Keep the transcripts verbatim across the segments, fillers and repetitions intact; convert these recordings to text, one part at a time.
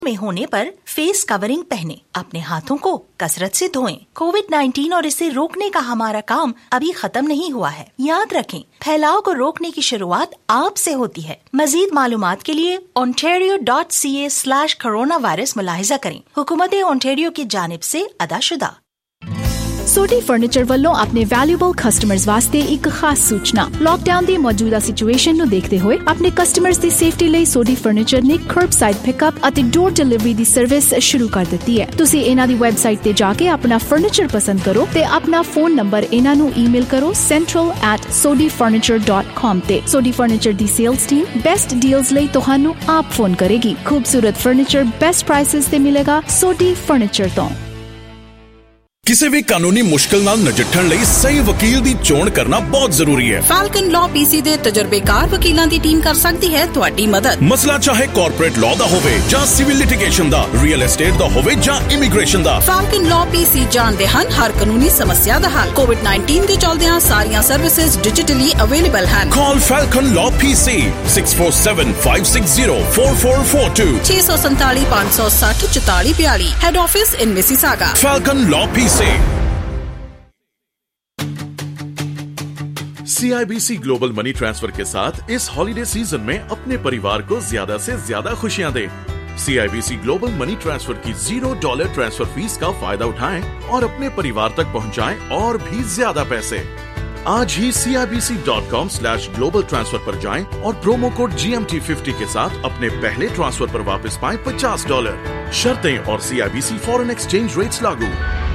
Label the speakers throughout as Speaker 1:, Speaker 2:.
Speaker 1: में होने पर फेस कवरिंग पहने, अपने हाथों को कसरत से धोएं। कोविड नाइन्टीन और इसे रोकने का हमारा काम अभी खत्म नहीं हुआ है। याद रखें, फैलाव को रोकने की शुरुआत आप से होती है। मजीद मालूमात के लिए ontario dot c a slash coronavirus मुलाहिजा करें। हुकूमत ओंटारियो की जानिब से अदाशुदा।
Speaker 2: सोडी फर्नीचर ਵੱਲੋਂ ਆਪਣੇ ਵੈਲਿਊਬਲ ਕਸਟਮਰਸ ਵਾਸਤੇ ਇੱਕ ਖਾਸ ਸੂਚਨਾ। ਲੌਕਡਾਊਨ ਦੀ ਮੌਜੂਦਾ ਸਿਚੁਏਸ਼ਨ ਨੂੰ ਦੇਖਦੇ ਹੋਏ ਆਪਣੇ ਕਸਟਮਰਸ ਦੀ ਸੇਫਟੀ ਲਈ ਸੋਡੀ ਫਰਨੀਚਰ ਨੇ ਕਰਬਸਾਈਡ ਪਿਕਅਪ ਅਤੇ ਡੋਰ ਡਿਲੀਵਰੀ ਦੀ ਸਰਵਿਸ ਸ਼ੁਰੂ ਕਰ ਦਿੱਤੀ ਹੈ। ਤੁਸੀਂ ਇਹਨਾਂ ਦੀ ਵੈਬਸਾਈਟ ਤੇ ਜਾ ਕੇ ਆਪਣਾ ਫਰਨੀਚਰ ਪਸੰਦ ਕਰੋ ਤੇ ਆਪਣਾ ਫੋਨ ਨੰਬਰ ਇਹਨਾਂ ਨੂੰ ਈਮੇਲ ਕਰੋ central at sodi furniture dot com ਤੇ। ਸੋਡੀ ਫਰਨੀਚਰ ਦੀ ਸੇਲਸ ਟੀਮ ਬੈਸਟ ਡੀਲਸ ਲਈ ਤੁਹਾਨੂੰ ਆਪ ਫੋਨ ਕਰੇਗੀ। ਖੂਬਸੂਰਤ ਫਰਨੀਚਰ ਬੈਸਟ ਪ੍ਰਾਈਸਿਸ ਤੇ ਮਿਲੇਗਾ ਸੋਡੀ ਫਰਨੀਚਰ ਤੋਂ।
Speaker 3: ਕਿਸੇ ਵੀ ਕਾਨੂੰਨੀ ਮੁਸ਼ਕਲ ਨਾਲ ਨਜਿੱਠਣ ਲਈ ਸਹੀ ਵਕੀਲ ਦੀ ਚੋਣ ਕਰਨਾ ਬਹੁਤ ਜ਼ਰੂਰੀ ਹੈ।
Speaker 4: ਫਾਲਕਨ ਲਾਅ ਪੀਸੀ ਦੇ ਤਜਰਬੇਕਾਰ ਵਕੀਲਾਂ ਦੀ ਟੀਮ ਕਰ ਸਕਦੀ ਹੈ ਤੁਹਾਡੀ ਮਦਦ।
Speaker 3: ਮਸਲਾ ਚਾਹੇ ਕਾਰਪੋਰੇਟ ਲਾਅ ਦਾ ਹੋਵੇ ਜਾਂ ਸਿਵਲ ਲਿਟੀਗੇਸ਼ਨ ਦਾ, ਰੀਅਲ ਐਸਟੇਟ ਦਾ ਹੋਵੇ ਜਾਂ ਇਮੀਗ੍ਰੇਸ਼ਨ ਦਾ,
Speaker 4: ਫਾਲਕਨ ਲਾਅ ਪੀਸੀ ਜਾਣਦੇ ਹਨ ਹਰ ਕਾਨੂੰਨੀ ਸਮੱਸਿਆ ਦਾ ਹੱਲ। ਕੋਵਿਡ ਨਾਈਨਟੀਨ ਦੇ ਚੱਲਦਿਆਂ ਸਾਰੀਆਂ ਸਰਵਿਸਿਜ਼ ਡਿਜੀਟਲੀ ਅਵੇਲੇਬਲ ਹਨ।
Speaker 3: Call Falcon law PC six four seven five six zero four four four two
Speaker 4: ਛੇ ਸੌ ਸੰਤਾਲੀ ਪੰਜ ਸੌ ਸੱਠ ਚੁਤਾਲੀ ਬਿਆਲੀ। Head office in Mississauga.
Speaker 3: Falcon law PC. C I B C global money transfer के साथ इस हॉलिडे सीजन में अपने परिवार को ज्यादा से ज्यादा खुशियां दें। C I B C global money transfer की जीरो डॉलर ट्रांसफर फीस का फायदा उठाएं और अपने परिवार तक पहुंचाएं और भी ज्यादा पैसे। आज ही C I B C dot com slash global transfer पर जाएं और promo code G M T fifty के साथ अपने पहले ट्रांसफर पर वापस पाएं पचास डॉलर। शर्तें और C I B C foreign exchange rates लागू।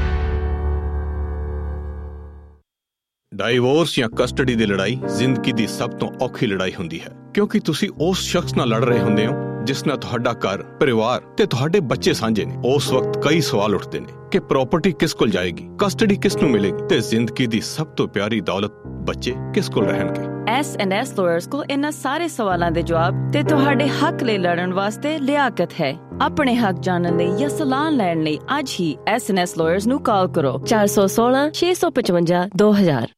Speaker 5: ਡਾਈਵੋਰਸ ਜਾਂ ਕਸਟਡੀ ਦੀ ਲੜਾਈ ਜ਼ਿੰਦਗੀ ਦੀ ਸਭ ਤੋਂ ਔਖੀ ਲੜਾਈ ਹੁੰਦੀ ਹੈ, ਕਿਉਂਕਿ ਤੁਸੀਂ ਉਸ ਸ਼ਖਸ ਨਾਲ ਲੜ ਰਹੇ ਹੁੰਦੇ ਹੋ ਜਿਸ ਨਾਲ ਤੁਹਾਡਾ ਘਰ, ਪਰਿਵਾਰ ਤੇ ਤੁਹਾਡੇ ਬੱਚੇ ਸਾਂਝੇ ਨੇ। ਉਸ ਵਕਤ ਕਈ ਸਵਾਲ ਉੱਠਦੇ ਨੇ ਕਿ ਪ੍ਰਾਪਰਟੀ ਕਿਸ ਕੋਲ ਜਾਏਗੀ, ਕਸਟਡੀ ਕਿਸ ਨੂੰ ਮਿਲੇਗੀ ਤੇ ਜ਼ਿੰਦਗੀ ਦੀ ਸਭ ਤੋਂ ਪਿਆਰੀ ਦੌਲਤ ਬੱਚੇ ਕਿਸ ਕੋਲ ਰਹਿਣਗੇ।
Speaker 6: ਐਸ ਐਂਡ ਐਸ ਲਾਇਰਸ ਕੋਲ ਇਹਨਾਂ ਸਾਰੇ ਸਵਾਲਾਂ ਦੇ ਜਵਾਬ ਤੇ ਤੁਹਾਡੇ ਹੱਕ ਲਈ ਲੜਨ ਵਾਸਤੇ ਲਿਆਕਤ ਹੈ। ਆਪਣੇ ਹੱਕ ਜਾਣਨ ਲਈ ਜਾਂ ਸਲਾਹ ਲੈਣ ਲਈ ਅੱਜ ਹੀ ਐਸ ਐਂਡ ਐਸ ਲਾਇਰਸ ਨੂੰ ਕਾਲ ਕਰੋ ਚਾਰ ਸੌ ਸੋਲਾਂ ਛੇ ਸੌ ਪਚਵੰਜਾ ਦੋ ਹਜ਼ਾਰ।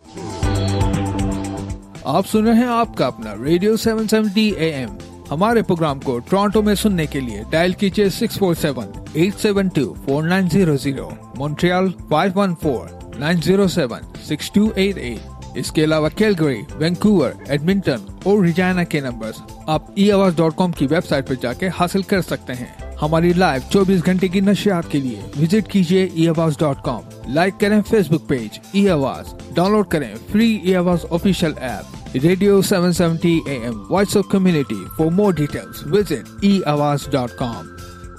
Speaker 7: आप सुन रहे हैं आपका अपना radio seven seventy A M। हमारे प्रोग्राम को टोरंटो में सुनने के लिए डायल कीजिए six four seven eight seven two four nine zero zero, Montreal five one four nine zero seven six two eight eight। इसके अलावा कैलगरी, वैंकूवर, एडमिंटन और रिजाना के नंबर्स आप ई आवाज डॉट कॉम की वेबसाइट पर जाके हासिल कर सकते हैं। हमारी लाइव चौबीस घंटे की नशियात के लिए विजिट कीजिए e Awaaz dot com. Like करें Facebook page e Awaaz, download करें free e Awaaz official app radio seven seventy A M voice of community. For more details visit e Awaaz dot com.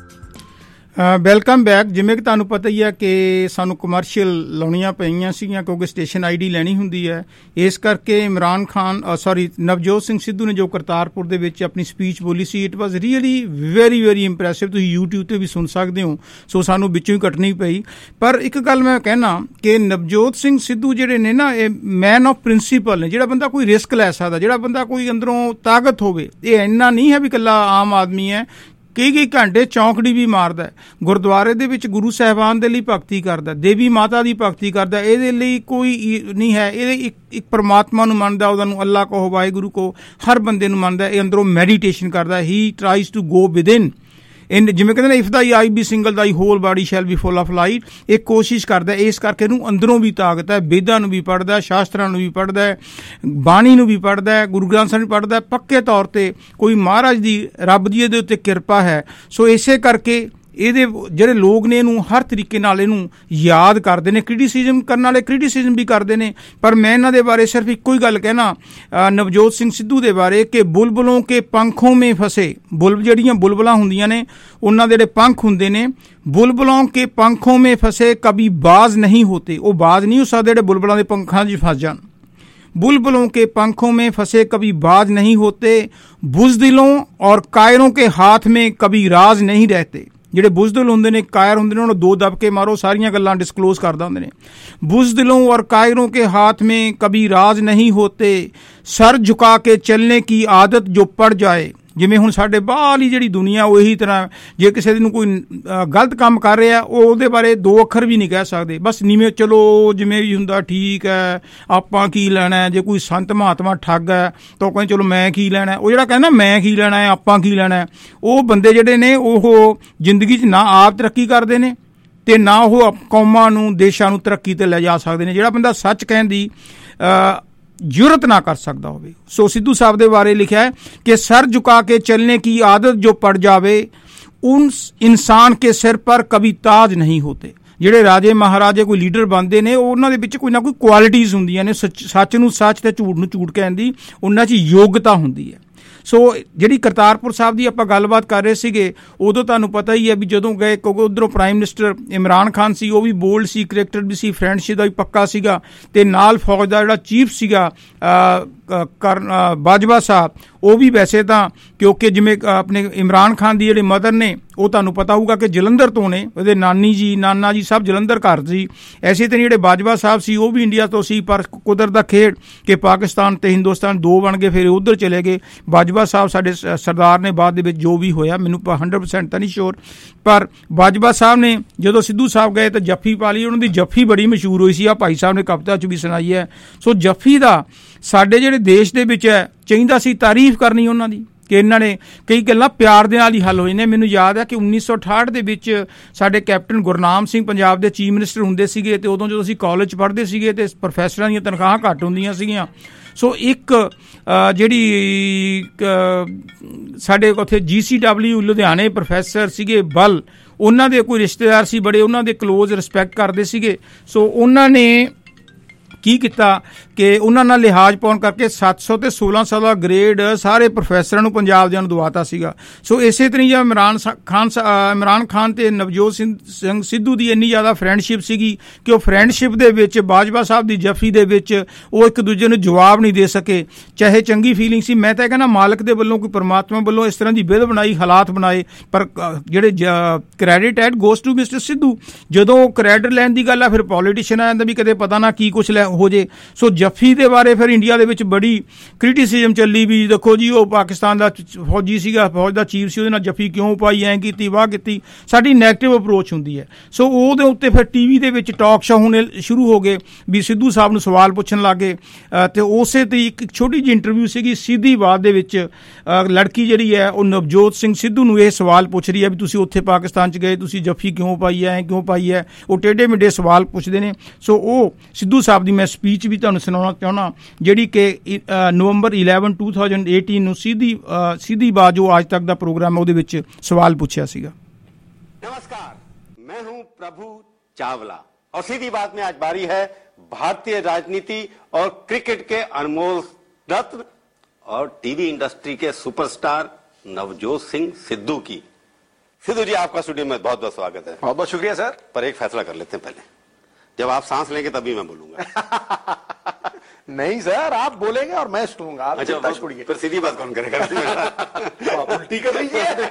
Speaker 8: Welcome back. ਜਿਵੇਂ ਕਿ ਤੁਹਾਨੂੰ ਪਤਾ ਹੀ ਹੈ ਕਿ ਸਾਨੂੰ ਕਮਰਸ਼ੀਅਲ ਲਾਉਣੀਆਂ ਪਈਆਂ ਸੀਗੀਆਂ ਕਿਉਂਕਿ ਸਟੇਸ਼ਨ ਆਈ ਡੀ ਲੈਣੀ ਹੁੰਦੀ ਹੈ। ਇਸ ਕਰਕੇ ਇਮਰਾਨ ਖਾਨ ਸੌਰੀ ਨਵਜੋਤ ਸਿੰਘ ਸਿੱਧੂ ਨੇ ਜੋ ਕਰਤਾਰਪੁਰ ਦੇ ਵਿੱਚ ਆਪਣੀ ਸਪੀਚ ਬੋਲੀ ਸੀ, it was really very very impressive. ਤੁਸੀਂ ਯੂਟਿਊਬ 'ਤੇ ਵੀ ਸੁਣ ਸਕਦੇ ਹੋ, ਸੋ ਸਾਨੂੰ ਵਿੱਚੋਂ ਹੀ ਕੱਟਣੀ ਪਈ। ਪਰ ਇੱਕ ਗੱਲ ਮੈਂ ਕਹਿਣਾ ਕਿ ਨਵਜੋਤ ਸਿੰਘ ਸਿੱਧੂ ਜਿਹੜੇ ਨੇ ਨਾ, ਇਹ ਮੈਨ ਆਫ ਪ੍ਰਿੰਸੀਪਲ ਨੇ। ਜਿਹੜਾ ਬੰਦਾ ਕੋਈ ਰਿਸਕ ਲੈ ਸਕਦਾ, ਜਿਹੜਾ ਬੰਦਾ ਕੋਈ ਅੰਦਰੋਂ ਤਾਕਤ ਹੋਵੇ, ਇਹ ਇੰਨਾ ਨਹੀਂ ਹੈ ਵੀ ਇਕੱਲਾ ਆਮ ਆਦਮੀ ਹੈ। ਕਈ ਕਈ ਘੰਟੇ ਚੌਂਕੜੀ ਵੀ ਮਾਰਦਾ, ਗੁਰਦੁਆਰੇ ਦੇ ਵਿੱਚ ਗੁਰੂ ਸਾਹਿਬਾਨ ਦੇ ਲਈ ਭਗਤੀ ਕਰਦਾ, ਦੇਵੀ ਮਾਤਾ ਦੀ ਭਗਤੀ ਕਰਦਾ। ਇਹਦੇ ਲਈ ਕੋਈ ਨਹੀਂ ਹੈ, ਇਹਦੇ ਇੱਕ ਇੱਕ ਪਰਮਾਤਮਾ ਨੂੰ ਮੰਨਦਾ, ਉਹਦਾ ਨੂੰ ਅੱਲਾ ਕਹੋ, ਵਾਹਿਗੁਰੂ ਕਹੋ, ਹਰ ਬੰਦੇ ਨੂੰ ਮੰਨਦਾ। ਇਹ ਅੰਦਰੋਂ ਮੈਡੀਟੇਸ਼ਨ ਕਰਦਾ। ਹੀ ਟਰਾਈਜ਼ ਟੂ ਗੋ ਵਿਦਿਨ ਇਨ, ਜਿਵੇਂ ਕਹਿੰਦੇ ਨੇ if the eye be single the whole body shall be full of light. ਇਹ ਕੋਸ਼ਿਸ਼ ਕਰਦਾ। ਇਸ ਕਰਕੇ ਇਹਨੂੰ ਅੰਦਰੋਂ ਵੀ ਤਾਕਤ ਹੈ। ਵੇਦਾਂ ਨੂੰ ਵੀ ਪੜ੍ਹਦਾ, ਸ਼ਾਸਤਰਾਂ ਨੂੰ ਵੀ ਪੜ੍ਹਦਾ, ਬਾਣੀ ਨੂੰ ਵੀ ਪੜ੍ਹਦਾ, ਗੁਰੂ ਗ੍ਰੰਥ ਸਾਹਿਬ ਨੂੰ ਪੜ੍ਹਦਾ। ਪੱਕੇ ਤੌਰ 'ਤੇ ਕੋਈ ਮਹਾਰਾਜ ਦੀ, ਰੱਬ ਦੀ ਇਹਦੇ ਉੱਤੇ ਕਿਰਪਾ ਹੈ। ਸੋ ਇਸੇ ਕਰਕੇ ਇਹਦੇ ਜਿਹੜੇ ਲੋਕ ਨੇ ਇਹਨੂੰ ਹਰ ਤਰੀਕੇ ਨਾਲ ਇਹਨੂੰ ਯਾਦ ਕਰਦੇ ਨੇ। ਕ੍ਰਿਟੀਸਿਜ਼ਮ ਕਰਨ ਵਾਲੇ ਕ੍ਰਿਟੀਸਿਜ਼ਮ ਵੀ ਕਰਦੇ ਨੇ। ਪਰ ਮੈਂ ਇਹਨਾਂ ਦੇ ਬਾਰੇ ਸਿਰਫ ਇੱਕੋ ਹੀ ਗੱਲ ਕਹਿਣਾ ਨਵਜੋਤ ਸਿੰਘ ਸਿੱਧੂ ਦੇ ਬਾਰੇ ਕਿ ਬੁਲਬੁਲੋਂ ਕੇ ਪੰਖੋਂ ਮੇਂ ਫਸੇ। ਬੁਲਬ ਜਿਹੜੀਆਂ ਬੁਲਬੁਲਾਂ ਹੁੰਦੀਆਂ ਨੇ, ਉਹਨਾਂ ਦੇ ਜਿਹੜੇ ਪੰਖ ਹੁੰਦੇ ਨੇ, ਬੁਲਬੁਲੋਂ ਕੇ ਪੰਖੋਂ ਮੇਂ ਫਸੇ ਕभी ਬਾਜ਼ ਨਹੀਂ ਹੋਤੇ। ਉਹ ਬਾਜ਼ ਨਹੀਂ ਹੋ ਸਕਦੇ ਜਿਹੜੇ ਬੁਲਬੁਲਾਂ ਦੇ ਪੰਖਾਂ 'ਚ ਫਸ ਜਾਣ। बुलबुलों के पंखों में फंसे कभी बाज नहीं होते, बुज़दिलों और कायरों के हाथ में कभी राज नहीं रहते। ਜਿਹੜੇ ਬੁਜ਼ਦਿਲ ਹੁੰਦੇ ਨੇ, ਕਾਇਰ ਹੁੰਦੇ ਨੇ, ਉਹਨਾਂ ਨੂੰ ਦੋ ਦਬਕੇ ਮਾਰੋ, ਸਾਰੀਆਂ ਗੱਲਾਂ ਡਿਸਕਲੋਜ਼ ਕਰਦਾ ਹੁੰਦੇ ਨੇ। बुज़दिलों और कायरों के हाथ में कभी राज नहीं होते, सर झुका के चलने की आदत जो पड़ जाए। ਜਿਵੇਂ ਹੁਣ ਸਾਡੇ ਬਾਹਰਲੀ ਜਿਹੜੀ ਦੁਨੀਆ ਉਹ ਇਹੀ ਤਰ੍ਹਾਂ ਜੇ ਕਿਸੇ ਨੂੰ ਕੋਈ ਗਲਤ ਕੰਮ ਕਰ ਰਿਹਾ ਉਹ ਉਹਦੇ ਬਾਰੇ ਦੋ ਅੱਖਰ ਵੀ ਨਹੀਂ ਕਹਿ ਸਕਦੇ, ਬਸ ਨੀਵੇਂ ਚਲੋ ਜਿਵੇਂ ਵੀ ਹੁੰਦਾ ਠੀਕ ਹੈ, ਆਪਾਂ ਕੀ ਲੈਣਾ। ਜੇ ਕੋਈ ਸੰਤ ਮਹਾਤਮਾ ਠੱਗ ਹੈ ਤਾਂ ਉਹ ਕਹਿੰਦੇ ਚਲੋ ਮੈਂ ਕੀ ਲੈਣਾ। ਉਹ ਜਿਹੜਾ ਕਹਿੰਦਾ ਮੈਂ ਕੀ ਲੈਣਾ ਹੈ, ਆਪਾਂ ਕੀ ਲੈਣਾ, ਉਹ ਬੰਦੇ ਜਿਹੜੇ ਨੇ ਉਹ ਜ਼ਿੰਦਗੀ 'ਚ ਨਾ ਆਪ ਤਰੱਕੀ ਕਰਦੇ ਨੇ ਤੇ ਨਾ ਉਹ ਕੌਮਾਂ ਨੂੰ ਦੇਸ਼ਾਂ ਨੂੰ ਤਰੱਕੀ ਤੇ ਲੈ ਜਾ ਸਕਦੇ ਨੇ। ਜਿਹੜਾ ਬੰਦਾ ਸੱਚ ਕਹਿਣ ਦੀ ਜੁਰਤ ਨਾ ਕਰ ਸਕਦਾ ਹੋਵੇ। ਸੋ ਸਿੱਧੂ ਸਾਹਿਬ ਦੇ ਬਾਰੇ ਲਿਖਿਆ ਹੈ ਕਿ ਸਰ झुका के चलने की आदत जो पड़ जावे उन इंसान के सिर पर कभी ताज नहीं होते। ਜਿਹੜੇ ਰਾਜੇ ਮਹਾਰਾਜੇ ਕੋਈ ਲੀਡਰ ਬਣਦੇ ਨੇ ਉਹਨਾਂ ਦੇ ਵਿੱਚ ਕੋਈ ਨਾ ਕੋਈ ਕੁਆਲਿਟੀਜ਼ ਹੁੰਦੀਆਂ ਨੇ, ਸੱਚ ਸੱਚ ਨੂੰ ਸੱਚ ਤੇ ਝੂਠ ਨੂੰ ਝੂਠ ਕਹਿਣ ਦੀ ਉਹਨਾਂ 'ਚ ਯੋਗਤਾ ਹੁੰਦੀ ਹੈ। ਸੋ ਜਿਹੜੀ ਕਰਤਾਰਪੁਰ ਸਾਹਿਬ ਦੀ ਆਪਾਂ ਗੱਲਬਾਤ ਕਰ ਰਹੇ ਸੀਗੇ ਉਦੋਂ ਤੁਹਾਨੂੰ ਪਤਾ ਹੀ ਹੈ ਵੀ ਜਦੋਂ ਗਏ ਕਿਉਂਕਿ ਉੱਧਰੋਂ ਪ੍ਰਾਈਮ ਮਿਨਿਸਟਰ ਇਮਰਾਨ ਖਾਨ ਸੀ, ਉਹ ਵੀ ਬੋਲਡ ਸੀ, ਕਰੈਕਟਰ ਵੀ ਸੀ, ਫਰੈਂਡਸ਼ਿਪ ਦਾ ਵੀ ਪੱਕਾ ਸੀਗਾ ਤੇ ਨਾਲ ਫੌਜ ਦਾ ਜਿਹੜਾ ਚੀਫ ਸੀਗਾ ਕਰਨ ਬਾਜਵਾ ਸਾਹਿਬ ਉਹ ਵੀ ਵੈਸੇ ਤਾਂ ਕਿਉਂਕਿ ਜਿਵੇਂ ਆਪਣੇ ਇਮਰਾਨ ਖਾਨ ਦੀ ਜਿਹੜੇ ਮਦਰ ਨੇ ਉਹ ਤੁਹਾਨੂੰ ਪਤਾ ਹੋਊਗਾ ਕਿ ਜਲੰਧਰ ਤੋਂ ਨੇ, ਉਹਦੇ ਨਾਨੀ ਜੀ ਨਾਨਾ ਜੀ ਸਭ ਜਲੰਧਰ ਘਰ ਸੀ। ਐਸੇ ਤਰ੍ਹਾਂ ਜਿਹੜੇ ਬਾਜਵਾ ਸਾਹਿਬ ਸੀ ਉਹ ਵੀ ਇੰਡੀਆ ਤੋਂ ਸੀ, ਪਰ ਕੁਦਰਤ ਦਾ ਖੇਡ ਕਿ ਪਾਕਿਸਤਾਨ ਤੇ ਹਿੰਦੁਸਤਾਨ ਦੋ ਬਣ ਗਏ, ਫਿਰ ਉੱਧਰ ਚਲੇ ਗਏ। ਬਾਜਵਾ ਸਾਹਿਬ ਸਾਡੇ ਸਰਦਾਰ ਨੇ ਬਾਅਦ ਦੇ ਵਿੱਚ ਜੋ ਵੀ ਹੋਇਆ ਮੈਨੂੰ ਹੰਡਰਡ ਪਰਸੈਂਟ ਤਾਂ ਨਹੀਂ ਸ਼ੋਰ, ਪਰ ਬਾਜਵਾ ਸਾਹਿਬ ਨੇ ਜਦੋਂ ਸਿੱਧੂ ਸਾਹਿਬ ਗਏ ਤਾਂ ਜੱਫੀ ਪਾ ਲਈ। ਉਹਨਾਂ ਦੀ ਜੱਫੀ ਬੜੀ ਮਸ਼ਹੂਰ ਹੋਈ ਸੀ, ਆ ਭਾਈ ਸਾਹਿਬ ਨੇ ਕਵਿਤਾ 'ਚ ਵੀ ਸੁਣਾਈ ਹੈ। ਸੋ ਜੱਫੀ ਦਾ ਸਾਡੇ ਜਿਹੜੇ ਦੇਸ਼ ਦੇ ਵਿੱਚ ਹੈ ਚਾਹੀਦਾ ਸੀ ਤਾਰੀਫ ਕਰਨੀ ਉਹਨਾਂ ਦੀ ਕਿ ਇਹਨਾਂ ਨੇ ਕਈ ਗੱਲਾਂ ਪਿਆਰ ਦੇ ਨਾਲ ਹੀ ਹੱਲ ਹੋਏ ਨੇ। ਮੈਨੂੰ ਯਾਦ ਹੈ ਕਿ ਉੱਨੀ ਸੌ ਅਠਾਹਠ ਦੇ ਵਿੱਚ ਸਾਡੇ ਕੈਪਟਨ ਗੁਰਨਾਮ ਸਿੰਘ ਪੰਜਾਬ ਦੇ ਚੀਫ ਮਿਨਿਸਟਰ ਹੁੰਦੇ ਸੀਗੇ ਤੇ ਉਦੋਂ ਜਦੋਂ ਅਸੀਂ ਕਾਲਜ 'ਚ ਪੜ੍ਹਦੇ ਸੀਗੇ ਤੇ ਪ੍ਰੋਫੈਸਰਾਂ ਦੀਆਂ ਤਨਖਾਹਾਂ ਘੱਟ ਹੁੰਦੀਆਂ ਸੀਗੀਆਂ। ਸੋ ਇੱਕ ਜਿਹੜੀ ਸਾਡੇ ਉੱਥੇ ਜੀ ਸੀ ਡਬਲਿਊ ਲੁਧਿਆਣੇ ਪ੍ਰੋਫੈਸਰ ਸੀਗੇ ਬਲ, ਉਹਨਾਂ ਦੇ ਕੋਈ ਰਿਸ਼ਤੇਦਾਰ ਸੀ ਬੜੇ, ਉਹਨਾਂ ਦੇ ਕਲੋਜ਼ ਰਿਸਪੈਕਟ ਕਰਦੇ ਸੀਗੇ। ਸੋ ਉਹਨਾਂ ਨੇ ਕੀ ਕੀਤਾ ਕਿ ਉਹਨਾਂ ਨਾਲ ਲਿਹਾਜ਼ ਪਾਉਣ ਕਰਕੇ ਸੱਤ ਸੌ ਤੇ ਸੋਲਾਂ ਸੌ ਦਾ ਗ੍ਰੇਡ ਸਾਰੇ ਪ੍ਰੋਫੈਸਰਾਂ ਨੂੰ ਪੰਜਾਬ ਦਿਆਂ ਨੂੰ ਦਵਾਤਾ ਸੀਗਾ। ਸੋ ਇਸੇ ਤਰ੍ਹਾਂ ਜਿਵੇਂ ਇਮਰਾਨ ਖਾਨ ਇਮਰਾਨ ਖਾਨ ਤੇ ਨਵਜੋਤ ਸਿੰਘ ਸਿੱਧੂ ਦੀ ਇੰਨੀ ਜ਼ਿਆਦਾ ਫਰੈਂਡਸ਼ਿਪ ਸੀਗੀ ਕਿ ਉਹ ਫਰੈਂਡਸ਼ਿਪ ਦੇ ਵਿੱਚ ਬਾਜਵਾ ਸਾਹਿਬ ਦੀ ਜੱਫੀ ਦੇ ਵਿੱਚ ਉਹ ਇੱਕ ਦੂਜੇ ਨੂੰ ਜਵਾਬ ਨਹੀਂ ਦੇ ਸਕੇ, ਚਾਹੇ ਚੰਗੀ ਫੀਲਿੰਗ ਸੀ। ਮੈਂ ਤਾਂ ਕਹਿੰਦਾ ਮਾਲਕ ਦੇ ਵੱਲੋਂ ਕੋਈ ਪਰਮਾਤਮਾ ਵੱਲੋਂ ਇਸ ਤਰ੍ਹਾਂ ਦੀ ਵਿਧ ਬਣਾਈ, ਹਾਲਾਤ ਬਣਾਏ, ਪਰ ਜਿਹੜੇ credit it goes to mister Sidhu. ਜਦੋਂ ਕ੍ਰੈਡਿਟ ਲੈਣ ਦੀ ਗੱਲ ਆ ਫਿਰ ਪੋਲੀਟੀਸ਼ੀਅਨ ਆ ਜਾਂਦਾ ਵੀ ਕਦੇ ਪਤਾ ਨਾ ਕੀ ਕੁਛ ਲੈ ਹੋ ਜੇ। ਸੋ ਜੱਫੀ ਦੇ ਬਾਰੇ ਫਿਰ ਇੰਡੀਆ ਦੇ ਵਿੱਚ ਬੜੀ ਕ੍ਰਿਟਿਸਿਜ਼ਮ ਚੱਲੀ ਵੀ ਦੇਖੋ ਜੀ ਉਹ ਪਾਕਿਸਤਾਨ ਦਾ ਫੌਜੀ ਸੀਗਾ, ਫੌਜ ਦਾ ਚੀਫ ਸੀ, ਉਹਦੇ ਨਾਲ ਜੱਫੀ ਕਿਉਂ ਪਾਈ, ਐਂ ਕੀਤੀ ਵਾਹ ਕੀਤੀ, ਸਾਡੀ ਨੈਗੇਟਿਵ ਅਪਰੋਚ ਹੁੰਦੀ ਹੈ। ਸੋ ਉਹਦੇ ਉੱਤੇ ਫਿਰ ਟੀ ਵੀ ਦੇ ਵਿੱਚ ਟਾਕ ਸ਼ੋ ਹੋਣੇ ਸ਼ੁਰੂ ਹੋ ਗਏ ਵੀ ਸਿੱਧੂ ਸਾਹਿਬ ਨੂੰ ਸਵਾਲ ਪੁੱਛਣ ਲੱਗੇ ਤੇ ਉਸੇ ਤੇ ਇੱਕ ਛੋਟੀ ਜਿਹੀ ਇੰਟਰਵਿਊ ਸੀਗੀ ਸਿੱਧੀਬਾਦ ਦੇ ਵਿੱਚ ਲੜਕੀ ਜਿਹੜੀ ਹੈ ਉਹ ਨਵਜੋਤ ਸਿੰਘ ਸਿੱਧੂ ਨੂੰ ਇਹ ਸਵਾਲ ਪੁੱਛ ਰਹੀ ਹੈ ਵੀ ਤੁਸੀਂ ਉੱਥੇ ਪਾਕਿਸਤਾਨ 'ਚ ਗਏ, ਤੁਸੀਂ ਜੱਫੀ ਕਿਉਂ ਪਾਈ ਹੈ, ਐਂ ਕਿਉਂ ਪਾਈ ਹੈ, ਉਹ ਟੇਢੇ ਮੇਢੇ ਸਵਾਲ ਪੁੱਛਦੇ ਨੇ। ਸੋ ਉਹ ਸਿੱਧੂ ਸਾਹਿਬ ਦੀ ਮੈਂ ਸਪੀਚ ਵੀ ਤੁਹਾਨੂੰ ਸੁਣਾਉਣਾ ਚਾਹੁੰਦਾ ਜਿਹੜੀ ਕਿ November eleven two thousand eighteen ਨੂੰ ਸਿੱਧੀ ਸਿੱਧੀ ਬਾਤ ਜੋ ਅੱਜ ਤੱਕ ਦਾ ਪ੍ਰੋਗਰਾਮ ਹੈ ਉਹਦੇ ਵਿੱਚ ਸਵਾਲ ਪੁੱਛਿਆ ਸੀਗਾ।
Speaker 9: नमस्कार, मैं हूं प्रभु चावला और सीधी बात में आज बारी है भारतीय राजनीति और क्रिकेट के अनमोल रत्न और टीवी इंडस्ट्री के सुपरस्टार नवजोत सिंह सिद्धू की। सिद्धू जी, आपका स्टूडियो में बहुत बहुत स्वागत है।
Speaker 10: बहुत बहुत शुक्रिया सर।
Speaker 9: पर एक फैसला कर लेते हैं पहले, जब आप सांस लेंगे तभी मैं बोलूंगा।
Speaker 10: नहीं सर, आप बोलेंगे और मैं सुनूंगा। आप
Speaker 9: अच्छा, छोड़िए, फिर सीधी बात कौन करेगा?
Speaker 10: उल्टी कर लीजिए।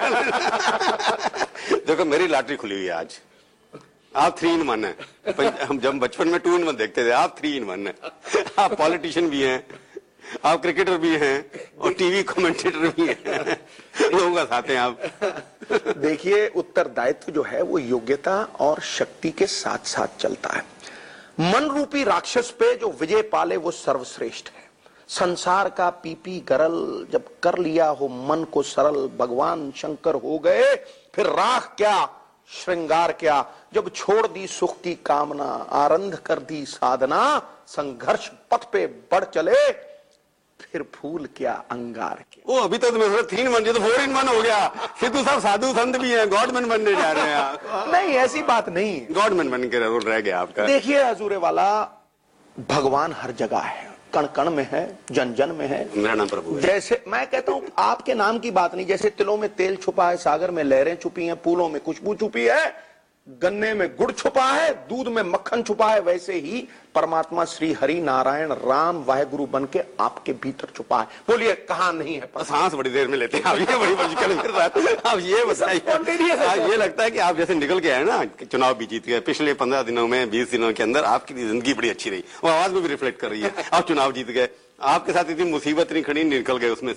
Speaker 9: देखो, मेरी लॉटरी खुली हुई है आज। आप थ्री इन वन है। हम जब बचपन में टू इन वन देखते थे, आप थ्री इन वन है। आप पॉलिटिशियन भी हैं, आप क्रिकेटर भी हैं और टीवी कमेंटेटर भी हैं, लोगों का साथ हैं आप।
Speaker 10: देखिए, उत्तरदायित्व जो है वो योग्यता और शक्ति के साथ साथ चलता है। मन रूपी राक्षस पे जो विजय पाले वो सर्वश्रेष्ठ है। संसार का पीपी गरल जब कर लिया हो मन को सरल, भगवान शंकर हो गए फिर राख क्या श्रृंगार क्या। जब छोड़ दी सुख की कामना, आरंभ कर दी साधना, संघर्ष पथ पे बढ़ चले फिर फूल क्या अंगार के।
Speaker 9: वो अभी तक तो मैं थ्री इन वन, तो फोर इन वन हो गया। सिद्धू साहब साधु संत भी हैं, गॉडमैन बनने जा रहे हैं।
Speaker 10: नहीं, ऐसी बात नहीं,
Speaker 9: गॉडमैन बन के रोल रह गया आपका।
Speaker 10: देखिए हजूरे वाला, भगवान हर जगह है, कण कण में है, जन जन में है।
Speaker 9: मेरा नाम प्रभु है।
Speaker 10: जैसे मैं कहता हूं आपके नाम की बात नहीं, जैसे तिलों में तेल छुपा है, सागर में लहरें छुपी हैं, फूलों में खुशबू छुपी है, गन्ने में गुड़ छुपा है, दूध में मक्खन छुपा है, वैसे ही परमात्मा श्री हरि नारायण राम वाहेगुरु बन के आपके भीतर छुपा है। बोलिए कहाँ नहीं है?
Speaker 9: सांस बड़ी देर में लेते हैं आप, ये बड़ी मुश्किल मेरे साथ। आप ये बताइए, ये लगता है कि आप जैसे निकल के आए ना, चुनाव भी जीत गए, पिछले पंद्रह दिनों में बीस दिनों के अंदर आपकी जिंदगी बड़ी अच्छी रही, वो आवाज में भी रिफ्लेक्ट कर रही है। आप चुनाव जीत गए, आपके साथ इतनी मुसीबत नहीं खड़ी, निकल गए उसमें से।